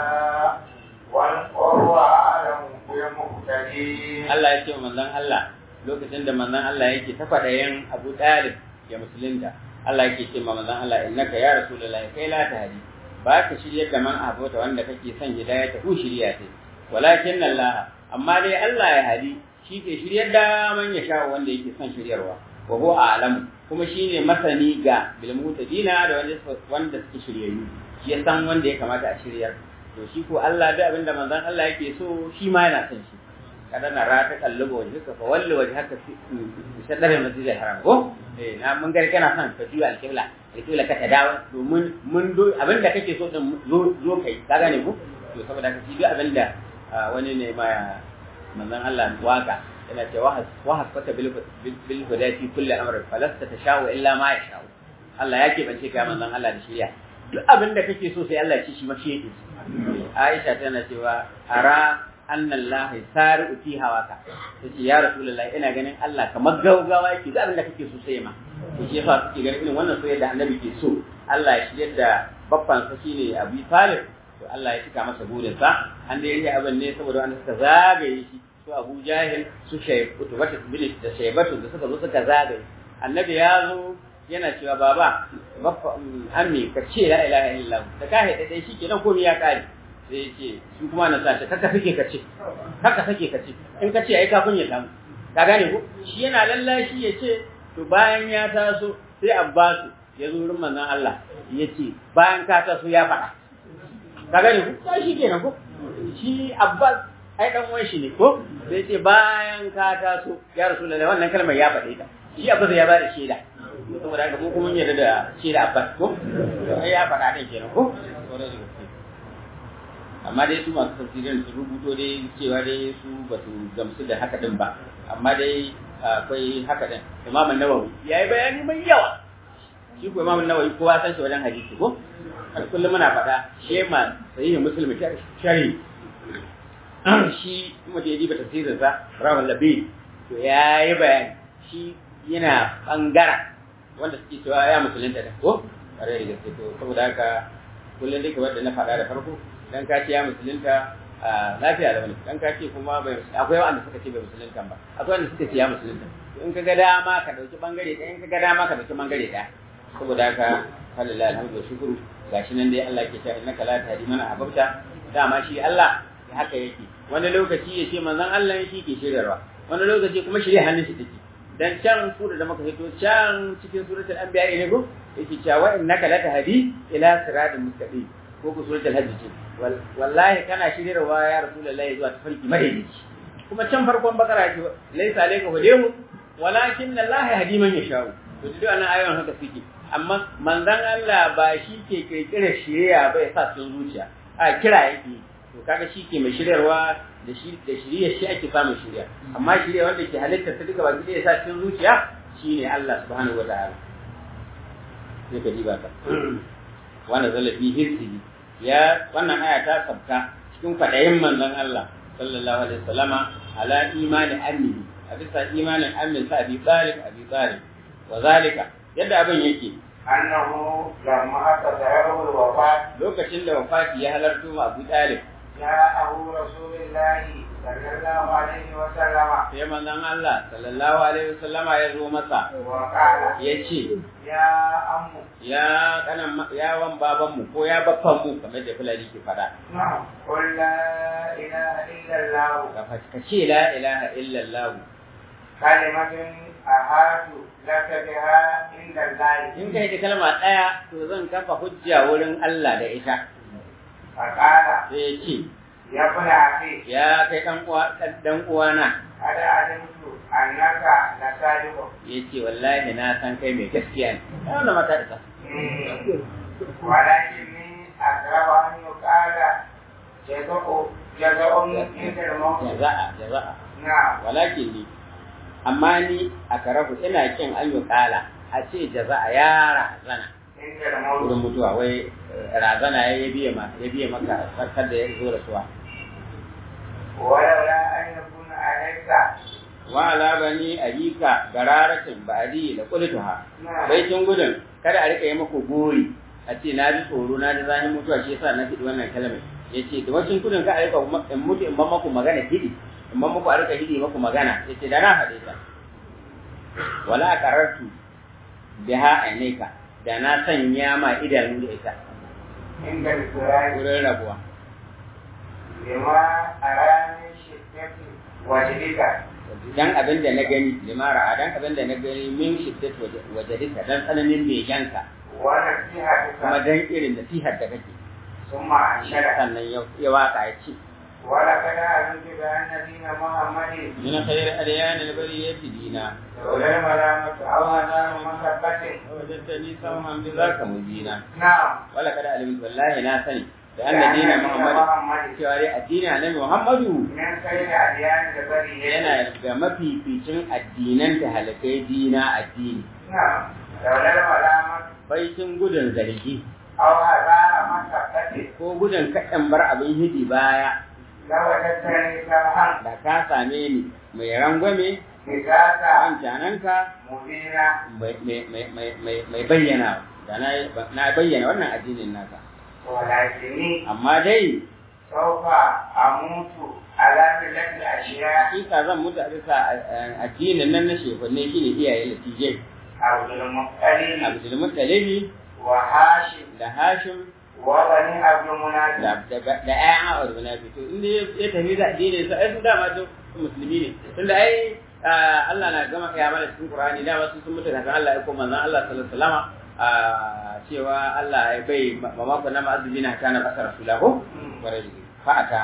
wal qur'anu a'lamu bil muhtadin Allah ya ce manzon Allah lokacin da manzon Allah yake ta fadayen Abu Talib ya musulunta Allah yake ce manzon Allah innaka ya rasulullahi kai la tahdi ba ka shiryar da man abota wanda kake son hidaya ta ku shirya ta walakin Allah amma dai Allah ya hadi shi ke shiryar da man ya sha wanda yake son shiryarwa wa huwa a'lam kuma shine masani ga bil mutadina da wanda suke shiryayyu shi ya san wanda ya kamata a shiryar to shi ko Allah da abinda manzon Allah yake so shi ma yana son shi kada na rata kalluba wajhaka fa walli wajhaka fi shaddar masjidil haram ko na mun gari kana son ka juya alqibla ka ta dawo domin mun do abinda kake so din zo kai ka gane ko to saboda ka ci abinda wani ne ma manzon Allah waka yana cewa wa hasfata bil hudati kulli amr falasta tashawu illa ma yasha Allah yake bance ka manzon Allah da shiriya duk abinda kake so sai Allah ya ci shi ma shi yake Aisha tana cewa ara anna Allah sari'u fi hawaka tace ya rasulullahi ina ganin Allah kamar gaugawa yake duk abinda kake so sai ma to shi yasa kike ganin irin wannan soyayya da annabi ke so Allah ya shirye da babban sa shine Abi Talib to Allah ya cika masa burin sa an da yake abin ne saboda an suka zagaye shi su Abu Jahil su Shaybatu da Shaybatu da suka zo suka zagaye annabi ya zo yana cewa baba ammi ka ce la ilaha illallah da ka haɗe dai shikenan komai ya kare sai yace su kuma na sace kaka sake ka ce in ka ce ai ka kunya damu ka gane ko shi yana lallashi yace to bayan ya taso sai Abbas ya zo wurin manzon Allah yace bayan ka taso ya faɗa ka gane ko sai shikenan ko shi Abbas ai dan uwan shi ne ko sai yace bayan ka taso ya rasulullahi wannan kalmar ya faɗe ta shi Abbas ya bada shaida saboda haka mu kuma yarda da shaida Abbas ko ai ya faɗa din kenan ko amma dai su masu tafsirin su rubuto dai cewa dai su ba su gamsu da haka din ba amma dai akwai haka din Imam An-Nawawi yayi bayani mai yawa shi ko Imam An-Nawawi kowa san shi wajen hadisi ko har kullum muna faɗa shema sahihi Muslim shari shi kuma da yaji ba tafsirin sa Rawal Labi to yayi bayani shi yana bangara wanda suke cewa ya musulunta da ko tare da gaske to saboda haka kullum dai kamar da na faɗa da farko dan ka ce ya musulunta lafiya da wani dan ka ce kuma bai akwai wanda suka ce bai musulunta ba akwai wanda suka ce ya musulunta to in ka ga dama ka dauki bangare ɗaya in ka ga dama ka dauki bangare ɗaya saboda haka alhamdulillah alhamdulillah shukuru gashi nan dai Allah ke cewa innaka la tahdi man ahbabta dama shi Allah haka yake wani lokaci ya ce manzon Allah shi ke shiryarwa wani lokaci kuma shirye hannun shi take dan can sura da muka fito can cikin suratul anbiya ne ko yake cewa innaka la tahdi ila siratal mustaqim ko ku suratul hajj ce wallahi kana shiryarwa ya rasulullahi zuwa tafarki madaidaici kuma can farkon bakara ce laysa alayka hudahu walakin Allah yahdi man yasha'u to duk wannan ayoyin haka suke amma manzon Allah ba shi ke kirkirar shiriya ba ya sa sun zuciya a kira yake to kaga shi ke mai shiryarwa da shiriyar shi ake samun shiriya amma shiriya wanda ke halitta ta duka baki da ya sa cikin zuciya shine Allah subhanahu wataala sai ka diba ka wannan zalafi hirsi ya wannan aya ta sabta cikin fadayin manzon Allah sallallahu alaihi wasallama ala imani amini a bisa imanin amin sa abi talib wa zalika yadda abin yake annahu lamma tasarahu wafat lokacin da wafati ya halarto ma Abu Talib ja'ahu rasulullahi sallallahu alaihi wa sallama sai manzon Allah sallallahu alaihi wa sallama ya zo masa wa qala yace ya ammu ya kanan ya wan baban mu ko ya baffan mu kamar da fulani ke fada qul la ilaha illa allah ka ce la ilaha illa allah kalimatun ahadu laka biha inda allah in kai da kalma daya to zan kafa hujja wurin Allah da ita faqala sai ya ce ya kula afi ya kai dan uwana ada alimtu annaka la sadiqu yace wallahi na san kai mai gaskiya ne wannan mata da walakin ni akraba an yuqala jaza'un inda al-maut jaza'a na walakin ni amma ni akrabu ina kin an yuqala a ce jaza'a ya razana inda al-maut wurin mutuwa wai razana ya biye maka farkar da ya zo da suwa walaula an yakuna alayka wa ala bani abika gararatin ba'di da qultuha bai kin gudun kada a rika yi muku gori a ce na ji tsoro na ji zahin mutuwa shi yasa na fidi wannan kalmar yace da wacin gudun ka a rika in mutu in ban maku magana hidi in ban muku a rika hidi maku magana yace da na faɗe ta wala qarartu biha ainaka da na sanya ma idanu da ita inda al-qur'an wurin rabuwa lima arani shiddati wajhika dan abin da na gani limara dan abin da na gani min shiddat wajhika dan tsananin bejanka wa nasihatuka kuma dan irin nasihar da kake summa anshara sannan ya waka ya ce wala kada alimtu bi anna dina muhammadin min khayr adyan al-bariyati dina wala malamatu aw hadha mahabbatin wajadtani sawhan bi zaka mubina na'am wala kada alimtu wallahi na sani da anna dina muhammadin cewa dai addini annabi muhammadu min khayr adyan al-bariyati yana ga mafificin addinan da halakai dina addini na'am wala malamatu baitin gudun zargi aw hadha mahabbatin ko gudun kaɗan bar abin hidi baya lawajadtani samhan da ka same ni mai rangwame bizaka wancananka mubina mai bayyana da na bayyana wannan addinin naka walakini amma dai saufa amutu ala millati ashiya hakika zan mutu a bisa addinin nan na shekunne shine iyaye latijai abdul muttalib abdul muttalibi wa hashim da hashim wa bani abdul munafik da ƴaƴan abdul munafik to inda ya tafi da addinin sa ai sun dama duk musulmi ne tunda ai Allah na gama kiyama da cikin Qur'ani da wasu sun mutu kafin Allah ya koma manzon Allah sallallahu alaihi wasallam cewa Allah ya bai mamakon na ma'azubina kana basar rasulahu fa'ata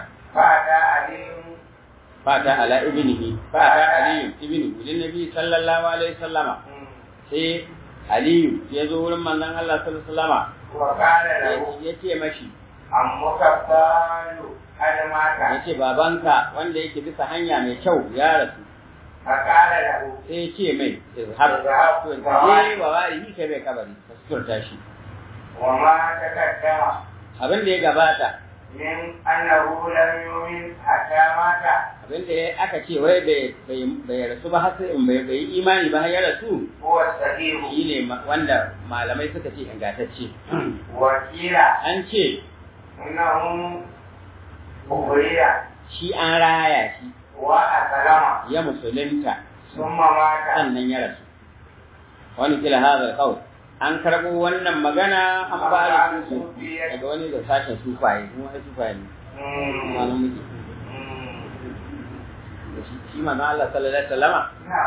ala ibnihi fa'ata aliyu ibnihi lin nabi sallallahu alaihi wasallama sai aliyu ya zo wurin manzon Allah sallallahu alaihi wasallama wa qala lahu ya ce mashi ammuka qalu adamaka ya ce babanka wanda yake bisa hanya mai kyau ya rasu qala lahu sai ya ce mai izhab to je wa warihi kai bai kabari ka suturta shi wa ma takaddama abin da ya gabata min annahu lam yu'min hatta mata abin da aka ce wai bai rasu ba har sai bai yi imani ba har ya rasu huwa sahihu shine wanda malamai suka ce ingantacce wa kila an ce innahu ubriya shi an raya shi wa asalama ya musulunta summa mata sannan ya rasu wani kila hadal qawl an karɓo wannan magana an fara su daga wani da sashen sufaye kuma ai sufaye ne malam muke shi manzon Allah sallallahu alaihi wasallama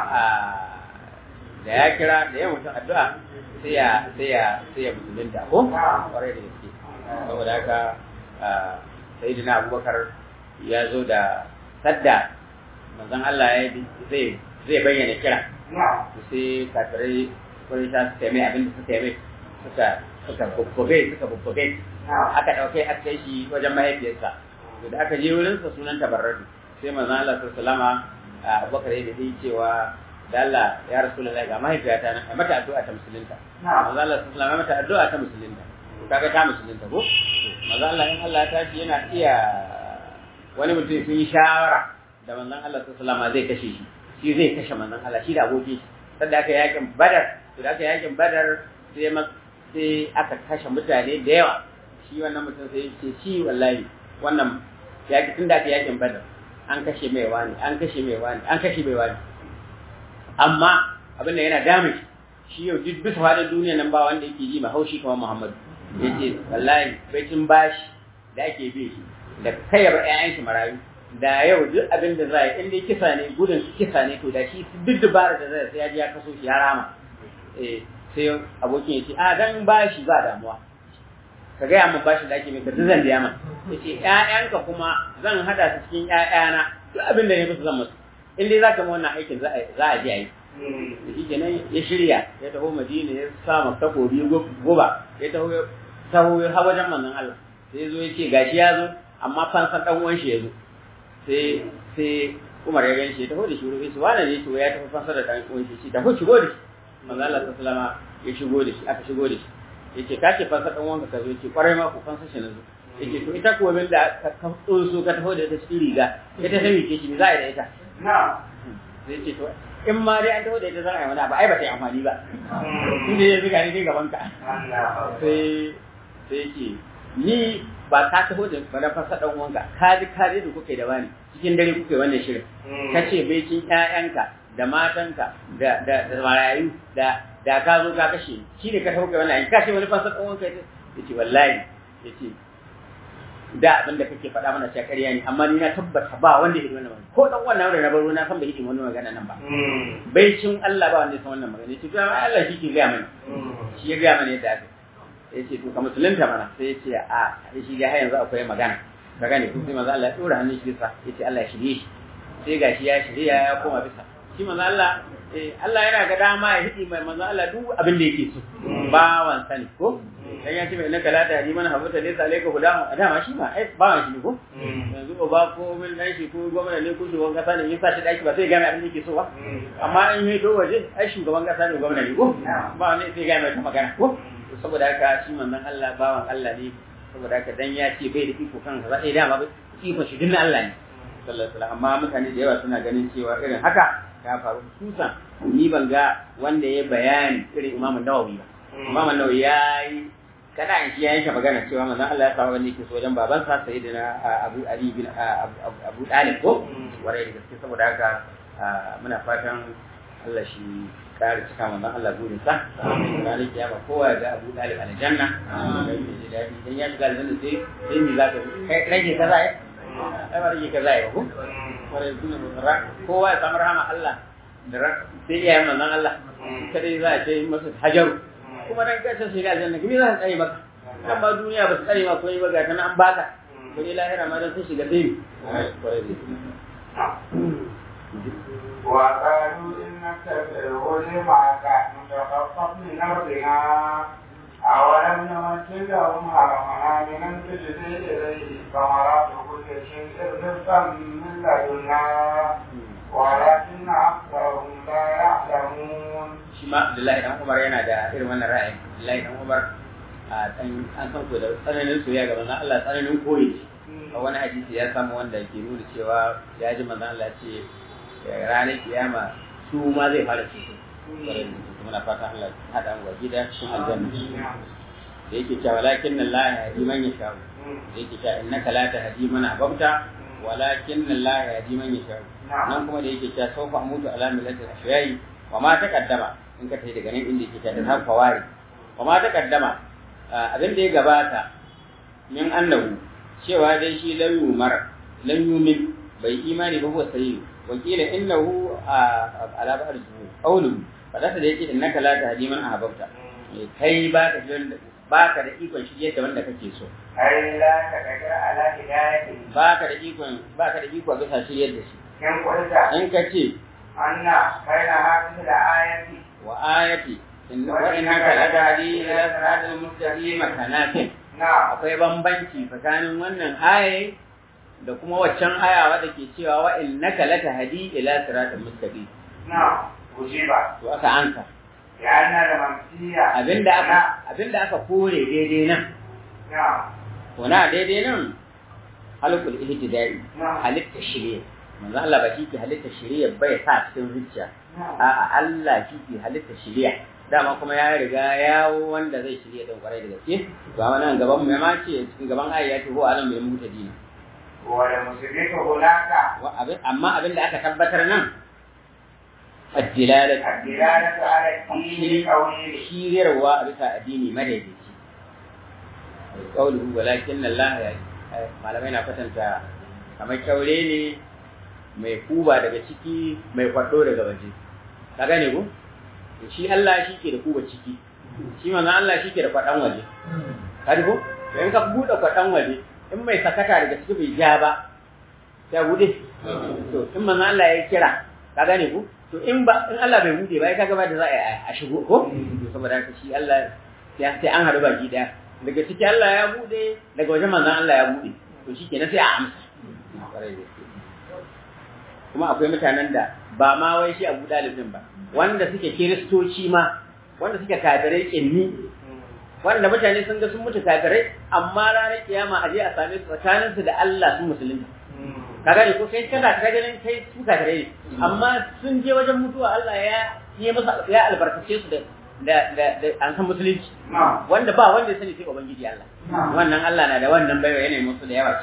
da ya kira da ya mutum addu'a sai ya musulunta ko kwarai da gaske saboda haka sayyidina Abubakar ya zo da sadda manzon Allah ya zai bayyana kira sai kafirai wani ta suka mai abin da suka yi suka bubbuge aka ɗauke aka kai shi wajen mahaifiyarsa da aka je wurinsa sunan tabarradu sai manzon Allah sallama Abubakar ya dace cewa da Allah ya Rasulullahi ga mahaifiyata na mata addu'a ta musulunta manzon Allah sallama mata addu'a ta musulunta kaga ta musulunta ko manzon Allah in Allah ya tashi yana iya wani mutum sun yi shawara da manzon Allah sallama zai kashe shi zai kashe manzon Allah shi da abokin shi sadda aka yakin Badar da aka yakin Badar sai aka kashe mutane da yawa shi wannan mutum sai ce shi wallahi wannan yaki tun da aka yakin Badar an kashe mai wani an kashe mai wani amma abin da yana damun shi yau duk bisa faɗin duniya nan ba wanda yake ji ma haushi kamar Muhammadu yace wallahi baitin bashi da ake bi shi da kayar ƴaƴan shi marayu da yau duk abin da za in dai kisa ne gudun kisa ne to da shi duk dubara da zai sai ya ji ya kaso shi ya rama sai abokin ya ce a dan bashi ba damuwa ka gaya min bashi da ake mai karfi zan biya min ya ce ƴaƴanka kuma zan haɗa su cikin ƴaƴana duk abin da ne musu zan musu in dai za ka ma wannan aikin za a ji a yi da shi kenan ya shirya ya taho Madina ya sama takobi goba ya taho har wajen manzon Allah sai ya zo ya ce gashi ya zo amma fansan ɗan uwan shi ya zo sai Umar ya gan shi ya taho da shi wurin shi wani ne to ya tafi fansa da ɗan uwan shi tafi shigo da shi manzo Allah sallallahu ya shigo da shi aka shigo da shi yace ka ce fansa ɗan uwanka ka zo yace kwarai ma ku fansa shi na zo yace to ita kuwa min da ka tsoso ka taho da ita cikin riga ita ta mike shi me za a yi da ita sai ce to in ma dai an taho da ita za a yi wani abu ai ba ta yi amfani ba inda ya zuga ni gaban ka sai ce ni ba ka taho da ba na fasa dan uwanka ka ji da kuke da wani cikin dare kuke wannan shirin kace bai cin ƴaƴanka da matanka da marayu da ka zo ka kashe shi ne ka taho kai wannan ka ce wani fasa dan uwanka yace wallahi yace da abin da kake faɗa mana cewa ƙarya ne amma ni na tabbata ba wanda ya wannan ko dan wannan wanda na baro na san bai yi wannan magana nan ba bai cin Allah ba wanda ya san wannan magana yace to Allah shi ke ga mana shi ya ga mana yadda aka yace to ka musulunta mana sai yace a shi ga har yanzu akwai magana ka gane ko sai manzo Allah ya dora hannun shi bisa yace Allah ya shirye shi sai gashi ya shirya ya koma bisa shi manzo Allah Allah yana ga dama ya hidi mai manzo Allah duk abin da yake so bawan sani ko dan ya ce mai innaka la tahdi man habata laysa alayka hudahu dama shi ma ai bawan shi ne ko yanzu ba ko min dan shi ko gwamnati ne ko shugaban kasa ne yasa shi daki ba sai ga mai abin da yake so ba amma in yi to waje ai shugaban kasa ne gwamnati ko ba ne sai ga mai ta magana ko saboda haka shi manzon Allah bawan Allah ne saboda haka dan ya ce bai da iko kan kaza sai dama iko shi din Allah ne sallallahu alaihi wasallam amma mutane da yawa suna ganin cewa irin haka ya faru kusan ni ban ga wanda ya bayani irin Imam Nawawi ba Imam Nawawi yayi kada an shi yayin magana cewa manzon Allah ya samu wanda yake so wajen babansa sayyidina Abu Ali bin Abu Talib ko warai da gaske saboda haka muna fatan Allah shi kare cika manzon Allah burin sa ranar kiyama kowa ya ga Abu Talib aljanna dan ya shiga aljanna sai ni zaka kai rage kaza ai ba rage kaza ba ko warai kuma kowa ya samu rahama Allah da sai ya manzon Allah kada za a ce masa hajaru kuma dan kace shiga aljanna kimi za ka tsare maka dan ba duniya ba su tsare maka ko ba ga tana an baka ko lahira ma dan sun shiga dai وقالوا إنك تدعون معك نتخطف من أرضنا أولم نمثل لهم حرمنا من تجري إليه ثمرات كل شيء رزقا من لدنا ولكن أكثرهم لا يعلمون. شما عبد الله بن عمر yana da irin wannan ra'ayi. Abdullahi dan Umar an san ko da tsananin soyayya ga manzon Allah tsananin koyi. A wani hadisi ya samu wanda ke nuna cewa ya ji manzon Allah ce ranar kiyama su ma zai fara ce muna fatan Allah hada mu gida cikin aljanna da yake cewa walakin Allah yahdi man yasha da yake cewa innaka la tahdi man ahbabta walakin Allah yahdi man yasha nan kuma da yake cewa sawfa amutu ala millati ashiyai wa ma taqaddama in ka tafi daga nan inda yake cewa ta fawari kuma ta kaddama abin da ya gabata min annahu cewa dai shi lam yumin bai imani ba huwa sayyi wakila innahu ala ba'd qawlu fadasa da yake innaka la tahdi man ahbabta kai baka da ikon shi yadda wanda kake so ai la ta kaga ala hidayati baka da iko bisa shi yadda shi in kace anna baina hadhihi al-ayati wa ayati wa innaka la tahdi ila siratal mustaqim kanatin akwai bambanci tsakanin wannan aya da kuma waccan aya wadda ke cewa wa innaka la tahdi ila siratal mustaqim ujiba to aka anka ya anna da mamsiya abinda aka kore daidai nan wana daidai nan halukul ihtidai halitta shari'a manzo Allah ba shi ke halitta shari'a bai sa cikin zuciya a'a Allah shi ke halitta shari'a dama kuma ya riga yawo wanda zai shirya don kwarai da gaske to amma nan gaban mu ma ce cikin gaban ayati ko alam bil mutadin wa la musibatu hunaka amma abin da aka tabbatar nan الدلالة على الدين قوله شيروا bisa addini madaidaici qawluhu walakin Allah malamai na kwatanta kamar kyaure ne mai kuba daga ciki mai kwado daga waje ka gane ko shi Allah shi ke da kuba ciki shi manzo Allah shi ke da kwadan waje ka ko in ka bude kwadan waje in mai sakata daga ciki bai ja ba sai bude to in manzo Allah ya kira ka gane ko to in Allah bai bude ba kaga ba da za a shigo ko to saboda haka shi Allah ya sai an haɗu baki daya daga ciki Allah ya bude daga wajen manzon Allah ya bude to shikenan sai a amsa kuma akwai mutanen da ba ma wai shi Abu Dalib din ba wanda suke kiristoci ma wanda suke kafirai kinni wanda mutane sun ga sun mutu kafirai amma ranar kiyama a je a same su tsakaninsu da Allah sun musulunta kaga ne ko kai kada ka ganin kai su kafirai amma sun je wajen mutuwa Allah ya yi masa ya albarkace su da an san musulunci wanda ba wanda ya sani sai ubangiji Allah wannan Allah na da wannan baiwa yana musu da yawa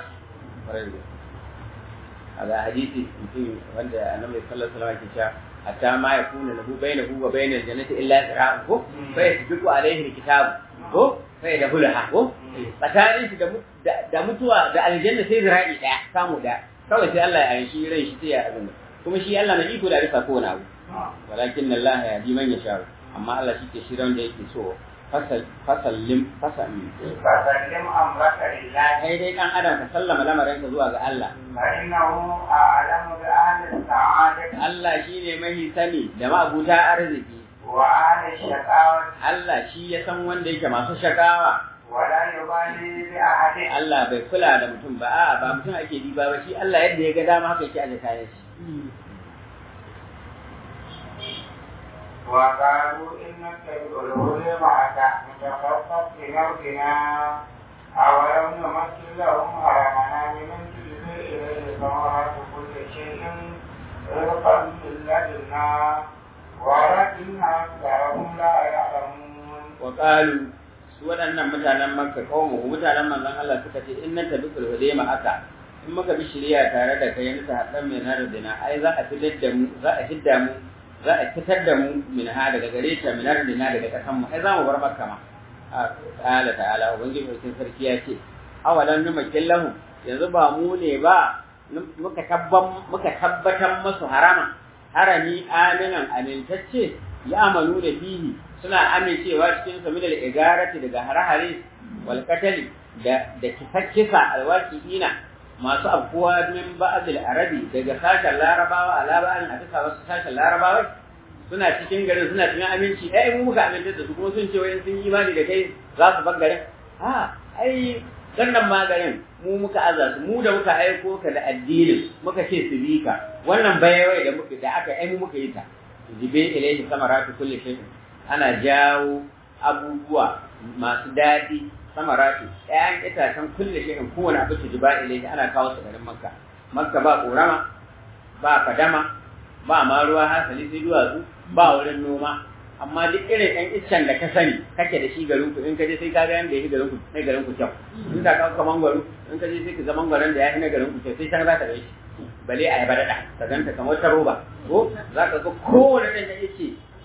aga hadisi mutum wanda annabi sallallahu alaihi wasallam ke cewa hatta ma yakuna lahu bainahu wa bainal jannati illa sira'u fa yasbiqu alaihi alkitab ko fa yadkhulaha ko tsakanin shi da mutuwa da aljanna sai zira'i daya samu daya kawai sai Allah ya yi rai shi sai ya abin kuma shi Allah na iko da bisa kowane abu walakin Allah ya bi man yasha amma Allah shi ke shirin da yake so fasallim amraka lillahi kai dai dan adam ka sallama lamarin ka zuwa ga Allah fa innahu a'lamu bi ahli sa'adati Allah shine mai sani da ma'abuta arziki wa ahli shaqawati Allah shi ya san wanda yake masu shakawa wala yubali bi ahadin Allah bai kula da mutum ba a'a ba mutum ake diba ba shi Allah yadda ya ga dama haka yake aje kayan shi wa qalu innaka bi'ulumi ma'aka mutafaffaq bi mawdina aw lam numakkil lahum haramana min tilbi ilayhi samaratu kulli shay'in rizqan min ladunna walakinna aktharahum la ya'lamun wa qalu su waɗannan mutanen Makka kawo mutanen manzon Allah suka ce in nan tabi kulhude ma aka in muka bi shari'a tare da kai yanzu hadan mai nar dina ai za a fitar da mu za a fitar da mu min ha daga gare ta min nar dina daga kasan mu ai za mu bar Makka ma ta'ala ubangiji mai sarki ya ce awalan numakin lahu yanzu ba mu ne ba muka tabbatar masu harami aminan amintacce ya amanu da fihi suna amincewa cikin sa min al-igarati daga harahare wal qatali da kisa alwaqiina masu afkuwa min ba'd al-arabi daga sashen larabawa alaba'an a bisa wasu sashen larabawa suna cikin garin suna cikin aminci mu muka aminta da su kuma sun ce wai sun imani da kai za su bar garin ai wannan maganin mu muka aza su mu da muka aiko ka da addinin muka ce su bi ka wannan bayawai da aka mu muka yi ta jibe ilayhi samaratu kulli shay'in ana jawo abubuwa masu daɗi samaratu ɗayan itacen kulle shirin kowane abu su jiba ilaihi ana kawo su garin makka ba ƙorama ba fadama ba ma ruwa hasali sai duwatsu ba wurin noma amma duk irin ɗan iccen da ka sani kake da shi garin ku in ka je sai ka ga yanda yake garin ku kyau in ka kawo mangwaro in ka je sai ka ga mangwaron da ya fi na garin ku kyau sai can za ka ga shi bale a yaba daɗa ka ganta kamar ta roba ko za ka ga kowane ɗan da yake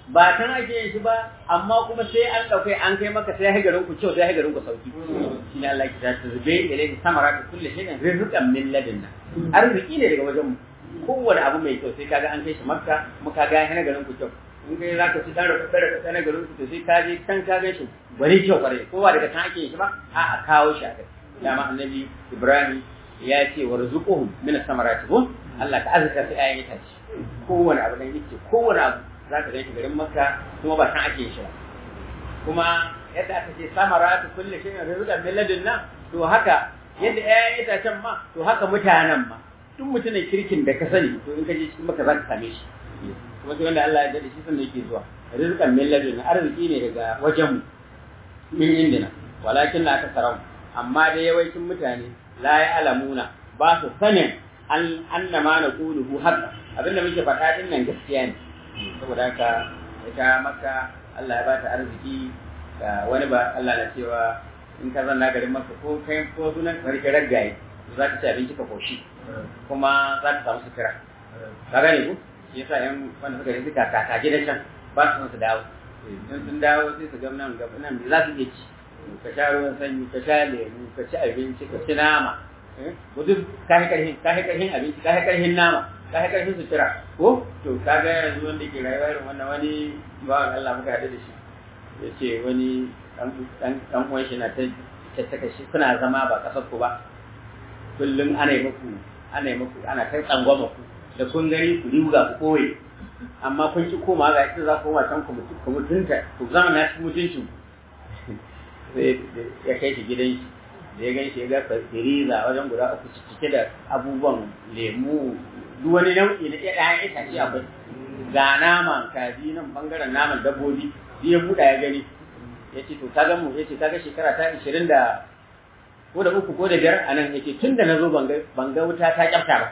ba tan ake yin shi ba amma kuma sai an dauke an kai maka sai garin ku kyau sai garin ku sauki shine Allah ya ta zube ilayhi samaratu kulli shay'in rizqan min ladunna arziki ne daga wajen mu kowane abu mai kyau sai kaga an kai shi makka muka ga yana garin ku kyau in kai zaka ci tare da na garin ku to sai ka je kan ka ga shi bari kyau bare kowa daga tan ake yin shi ba a kawo shi a kai dama annabi Ibrahim ya ce warzuquhum min samarati Allah ka azurta su ayan itace kowane abu dan yake kowane abu za ka ganshi garin Makka kuma ba san ake shi ba kuma yadda aka ce samaratu kulli shay'in rizqan min ladunna to haka yadda ayan itacen ma to haka mutanen ma duk mutumin kirkin da ka sani to in ka je cikin Makka za ka same shi kuma sai wanda Allah ya dade shi sannan yake zuwa rizqan min ladunna arziki ne daga wajen mu min indina walakin la tasarau amma da yawancin mutane la ya'lamuna ba su sanin annama na kuluhu haqqa abinda muke faɗa din nan gaskiya ne saboda haka ita Makka Allah ya bata arziki ga wani ba Allah na cewa in ka zanna garin Makka ko kai ko sunan karke raggaye za ka ci abinci ka koshi kuma za ka samu sutura ka gane ku shi yasa yan wanda suka yi kaka gidan can ba su su dawo in sun dawo sai su ga nan za su iya ci ka sha ruwan sanyi ka sha lemu ka ci abinci ka ci nama duk ka karhin abinci ka karhin nama ka karhin sutura ko to kaga yanzu wanda ke rayuwa irin wannan wani bawan Allah muka haɗu da shi yace wani dan uwan shi na ta tattaka shi kuna zama ba kasar ku ba kullum ana kai tsangwama ku da kun gani ku riga ku koyi amma kun ki koma ga ita za ku koma can ku mutunta ku zama na cikin mutuncin sai ya kai shi gidan shi da ya gani shi ya ga firiza wajen guda uku cike da abubuwan lemu duk wani nau'i na ɗayan itace akwai ga naman kaji nan bangaren naman dabbobi ya buɗa ya gani ya ce to kaga mu ya ce kaga shekara ta 20 da ko da uku ko da biyar a nan yake tun da na zo ban ga wuta ta kyafta ba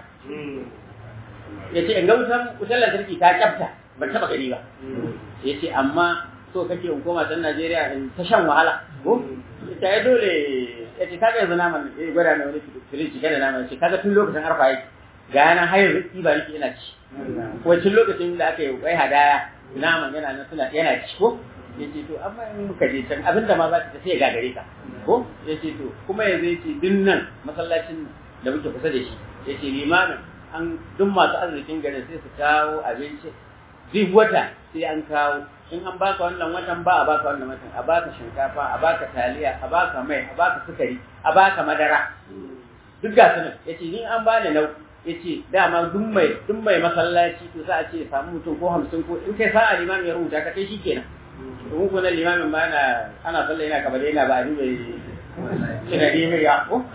ya ce in ga wutar lantarki ta kyafta ban taɓa gani ba ya ce amma so kake in koma can Najeriya in ta shan wahala ko ita ya dole ya ce kaga yanzu naman ya gwada na wani firin cike da naman ya ce kaga tun lokacin arfa yake ga yana hayar riki ba riki yana ci ko tun lokacin da aka yi kai hadaya naman yana nan suna yana ci ko ya ce to amma in muka je can abinda ma za ka sai ya gagare ka ko ya ce to kuma yanzu ya ce din nan masallacin da muke kusa da shi ya ce limamin an duk masu arzikin garin sai su kawo abinci duk wata sai an kawo in an baka wannan watan ba a baka wannan watan a baka shinkafa a baka taliya a baka mai a baka sukari a baka madara duk ga sunan yace ni an bani nau yace dama duk mai masallaci to za a ce samu mutum ko 50 ko in kai sa'a limamin ya rubuta ka kai shikenan to mun ko na limamin ba ana sallah yana kabare yana ba a duba kina dai mai ya ko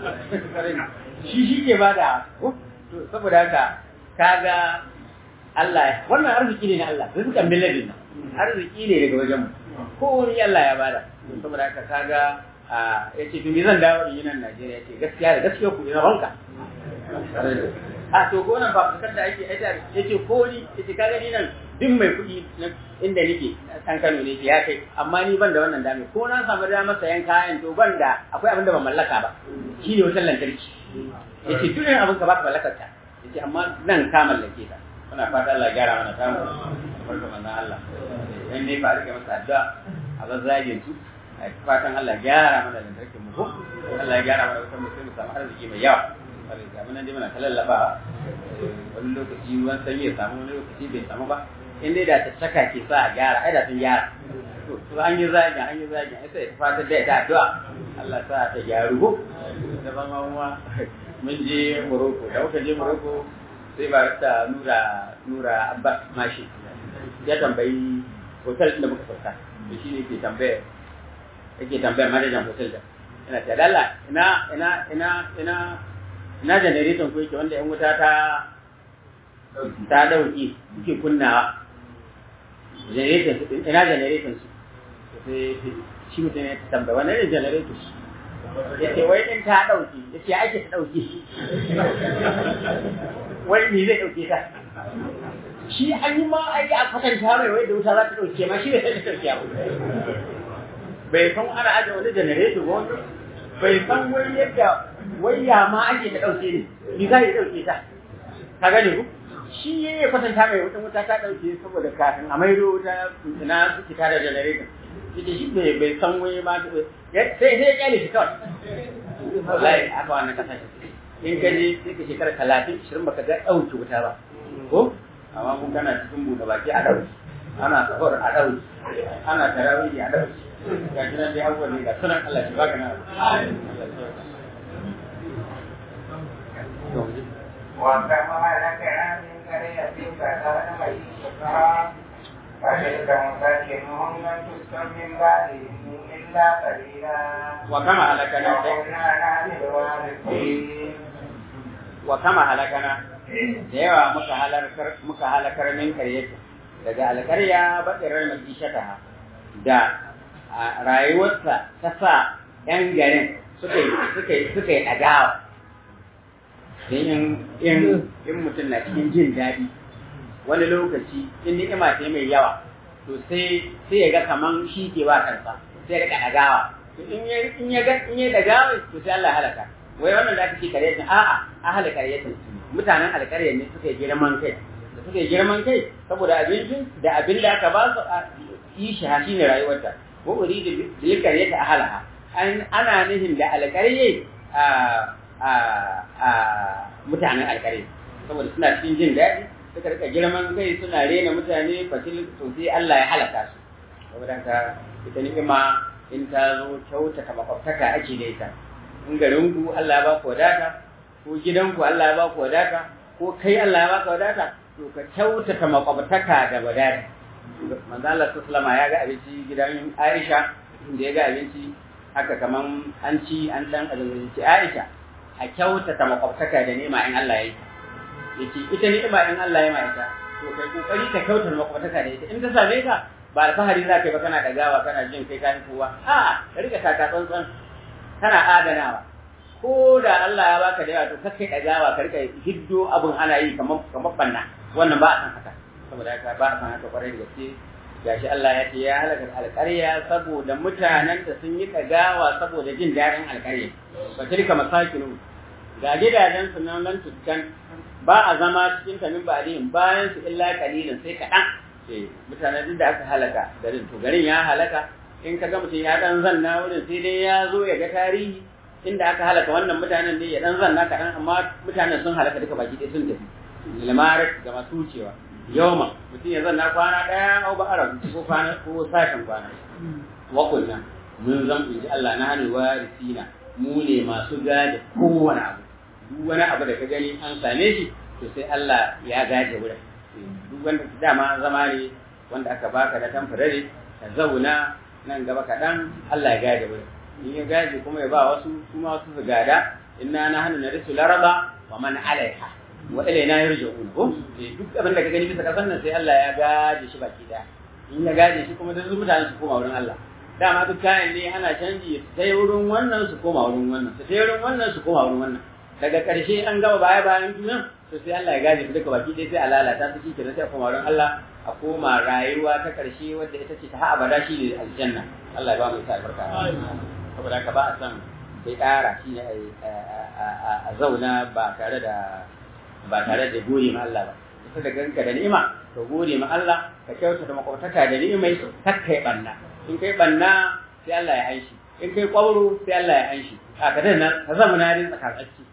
shi ke bada ko to saboda haka kaga Allah wannan arziki ne na Allah rizqan min ladunna arziki ne daga wajen mu ko wani Allah ya bada saboda haka kaga yace to me zan dawo in nan Najeriya yace gaskiya da gaskiya ku ina ranka to ko nan ba fitar da ake aita yace ko ni yace kaga ni nan duk mai kuɗi inda nake san Kano ne ya kai amma ni ban da wannan dame ko na samu damar sayan kayan to ban da akwai abin da ban mallaka ba shine wutar lantarki yace duk irin abin ka baka mallakar ta yace amma nan ka mallake ta muna fata Allah ya gyara mana samu barka manzon Allah dan dai ba rike masa addu'a a zazzagin su a fatan Allah ya gyara mana lantarkin mu ko Allah ya gyara mana wutar mu sai mu samu arziki mai yawa sai ga mun dai muna kallaba wani lokaci ruwan sanyi ya samu wani lokaci bai samu ba in dai da ta saka ke sa a gyara ai da sun gyara to an yi zagi ai sai fatan da ta addu'a Allah sa ta gyaru ko da ban ma mun je Morocco da muka je Morocco sai ba ta nura Abbas mashi ya tambayi hotel da muka sauka to shine yake tambaya manajan hotel da yana ta dalla ina generator ko yake wanda yan wuta ta dauki suke kunnawa generator ina generator su sai shi mutum ya tambaya wannan ne generator yace wai din ta dauki yace ake ta dauki wai ni zai dauke ta shi an yi ma ai a kwatanta mai wai da wuta za ta dauke ma shi bai san ta dauke ba bai san ana aje wani generator ba bai san wai yadda wai ya ma ake ta dauke ne ni zai dauke ta ka gane ku shi ya kwatanta mai wuta ta ɗauke saboda kafin a maido wuta ina suke tada generator yake shi bai san wai ma sai ya kyale shi kawai wallahi aka wannan kasashe in ka je sai ka shekara 30-20 baka ga ɗauke wuta ba ko amma mun kana cikin buɗe baki a ɗauke ana sahur a ɗauke ana tarawih a ɗauke ga shi nan dai abubuwan ne ga sunan Allah shi baka na وكما هلكنا من قرية كانت معيشتها فتلك مساكنهم لم تسكن من بعدهم إلا قليلا وكما هلكنا وكنا نحن الوارثين وكما هلكنا da yawa muka halakar min karyata daga alkarya bakirar majishata da rayuwarsa ta sa 'yan garin suka yi ɗagawa in mutum na cikin jin daɗi wani lokaci in ni'ima ce mai yawa to sai ya ga kaman shi ke ba kansa sai ya rika ɗagawa to in ya ɗagawa to sai Allah halaka wai wannan da aka ce karyatin a'a ahli karyatin mutanen alƙaryar ne suka yi girman kai da suka yi girman kai saboda abincin da abin da aka ba su yi shi ne rayuwarta wa uridu bil qaryati ahlaha ana nihin da alƙarye mutanen alƙarye saboda suna cikin jin daɗi suka rika girman kai suna rena mutane fatil to sai Allah ya halaka su saboda haka ita ni'ima in ta zo kyautata makwabtaka ake da ita in garinku Allah ya ba ku wadata ko gidanku Allah ya ba ku wadata ko kai Allah ya ba ka wadata to ka kyautata makwabtaka da wadata manzo Allah sallallahu ya ga abinci gidan Aisha inda ya ga abinci haka kaman an ci an dan abinci Aisha a kyautata makwabtaka da ni'ima in Allah ya yi yace ita ni'ima in Allah ya mai ita to kai kokari ka kyautata makwabtaka da ita in ta same ka ba alfahari za ka yi ba kana dagawa kana jin kai kan kowa a'a ka rika taka tsantsan kana adanawa ko da Allah ya baka da yawa to kake dagawa ka rika hiddo abun ana yi kamar banna wannan ba a san haka saboda haka ba a san haka kwarai da gaske gashi Allah ya ce ya halaka alƙarya saboda mutanen da sun yi dagawa saboda jin daɗin alƙarya fa tilka masakinu ga gidajen su nan tutkan ba a zama cikin ta min ba'din bayan su illa qalilan sai kaɗan mutanen duk da aka halaka garin to garin ya halaka in ka ga mutum ya dan zanna wurin sai dai ya zo ya ga tarihi inda aka halaka wannan mutanen ne ya dan zanna kaɗan amma mutanen sun halaka duka baki ɗaya sun tafi lamarik ga masu wucewa yawma mutum ya zanna kwana ɗaya au ba arabu ko kwana ko sashen kwana wa kunna mun zan inji Allah na hannu warisina mu ne masu gada kowane abu duk wani abu da ka gani an same shi to sai Allah ya gaje wurin duk wanda dama zama ne wanda aka baka da tamfarare ka zauna nan gaba kaɗan Allah ya gaje wurin in ya gaje kuma ya ba wasu kuma wasu su gada inna nahnu narisu laraba wa man alaiha wa ilaina yurja'un ko duk abin da ka gani bisa kasan nan sai Allah ya gaje shi baki daya in ya gaje shi kuma duk mutane su koma wurin Allah dama duk kayan ne ana canji sai wurin wannan su koma wurin wannan sai wurin wannan su koma wurin wannan daga ƙarshe an gaba bayan juna to sai Allah ya gaje su duka baki dai sai a lalata su kike sai a koma wurin Allah a koma rayuwa ta ƙarshe wadda ita ce ta ha abada shi ne aljanna Allah ya ba mu ita albarka saboda haka ba a san sai ƙara shi ne a zauna ba tare da gode ma Allah ba ita da ganka da ni'ima to gode ma Allah ka kyautata makwabtaka da ni'imai kar kai banna in kai banna sai Allah ya aishi in kai kwabro sai Allah ya aishi a ka dana ka zama na rin tsakatsaki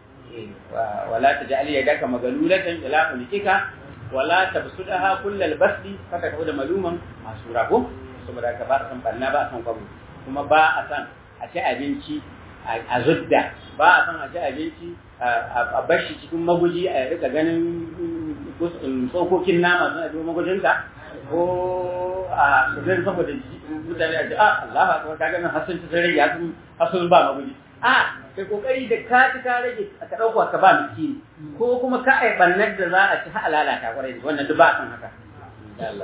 wala taj'al yadaka magalulatan ila ulikika wala tabsudaha kullal basdi faka kauda maluman masura ko saboda ka ba san banna ba san kwabro kuma ba a san a ci abinci a zudda ba a san a ci abinci a bashi cikin maguji a rika ganin tsokokin nama suna biyo magujinka ko a zai saboda mutane a ce Allah ba ka ganin hasun ta sai rage hasun ba maguji kai kokari da ka rage ka dauko ka ba miskini ko kuma ka ai bannar da za a ci ha lalata kwarai da wannan duk ba san haka insha Allah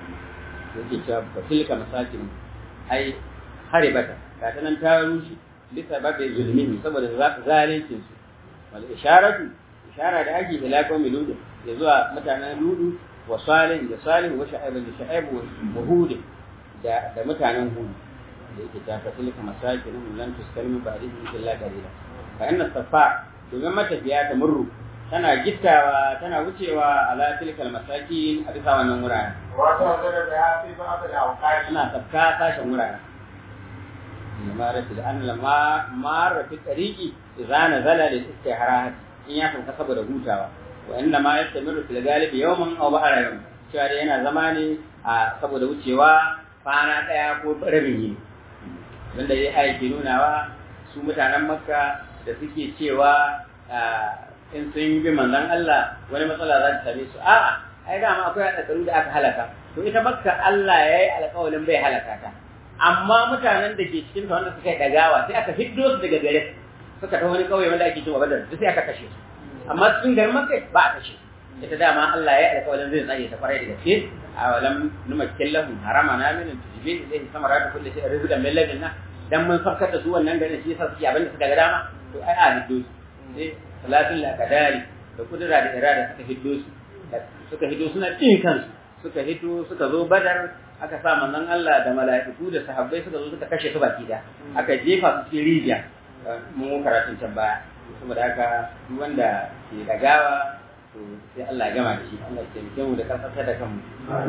yake cewa tilka masakin ai haribata ga ta nan ta rushe bisa babu zulmi saboda zalincin su wal ishara da ake ila qawmi lut ya zuwa mutanen ludu wa salih da salih wa shu'aib wa hud da mutanen hud da yake ta tilka masakin lan tuskalmu ba'dihi illa qalila fa inna safa domin matafiya ta murru tana gittawa tana wucewa ala tilkal masakin a bisa wannan wuraren wata zara da ya fi ba da aukashi tana tafka sashen wuraren mara fi an lama mara fi tariqi idza nazala lil istiharahat in ya sauka saboda hutawa wa inna ma yastamiru fil galibi yawman aw ba'da yawm cewa dai yana zama ne a saboda wucewa kwana daya ko rabin yini wanda ya aiki nunawa su mutanen makka da suke cewa in sun bi manzon Allah wani matsala za ta same su a'a ai dama akwai hadari da aka halaka to ita makka Allah yayi alƙawarin bai halaka ta amma mutanen da ke cikin ta wanda suka yi dagawa sai aka fiddo su daga gare suka ta wani kauye wanda ake cewa Badar sai aka kashe su amma cikin garin makka ba a kashe ita dama Allah yayi alƙawarin zai tsare ta kwarai da gaske awalam numakkin lahum haramana min tujibi ilayhi samaratu kulli shay'in rizqan min ladunna dan mun farkar da su wannan garin shi yasa suke abin da suka ga dama to ai a hiddo sai salatul akadari da kudura da irada suka hiddo suna cin kansu suka hiddo suka zo Badar aka sa manzon Allah da mala'iku da sahabbai suka zo suka kashe su baki da aka jefa su cikin rijiya mun karatun can baya saboda haka duk wanda ke dagawa to sai Allah ya gama da shi Allah ya taimake mu da karfafa da kanmu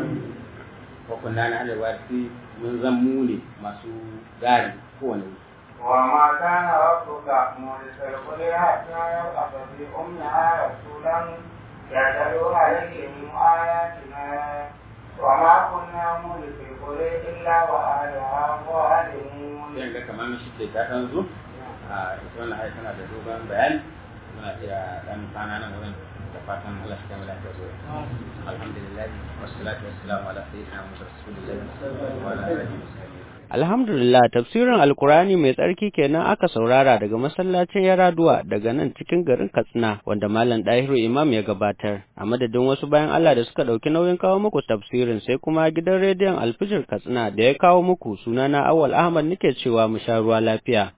ko kunna na da wasi mun zan mu ne masu gari kowane وما كان ربك مولد القرى حتى يبعث في أمها رسولا يتلو عليهم آياتنا وما كنا مولد القرى إلا وأهلها ظالمون. يعني كمان مش كده تنزو wannan ayat tana da dogon bayani muna iya dan kana nan wurin da fatan Allah ya kamala ta zo alhamdulillah wassalatu wassalamu ala sayyidina Muhammad rasulillah wa ala alihi wasallam. Alhamdulillah, tafsirin Alkurani mai tsarki kenan aka saurara daga masallacin Yaraduwa daga nan cikin garin Katsina wanda Malam Dahiru Imam ya gabatar. A madadin wasu bayan Allah da suka dauki nauyin kawo muku tafsirin sai kuma gidan rediyon Alfijir Katsina da ya kawo muku sunana Awwal Ahmad nake cewa mu sha ruwa lafiya.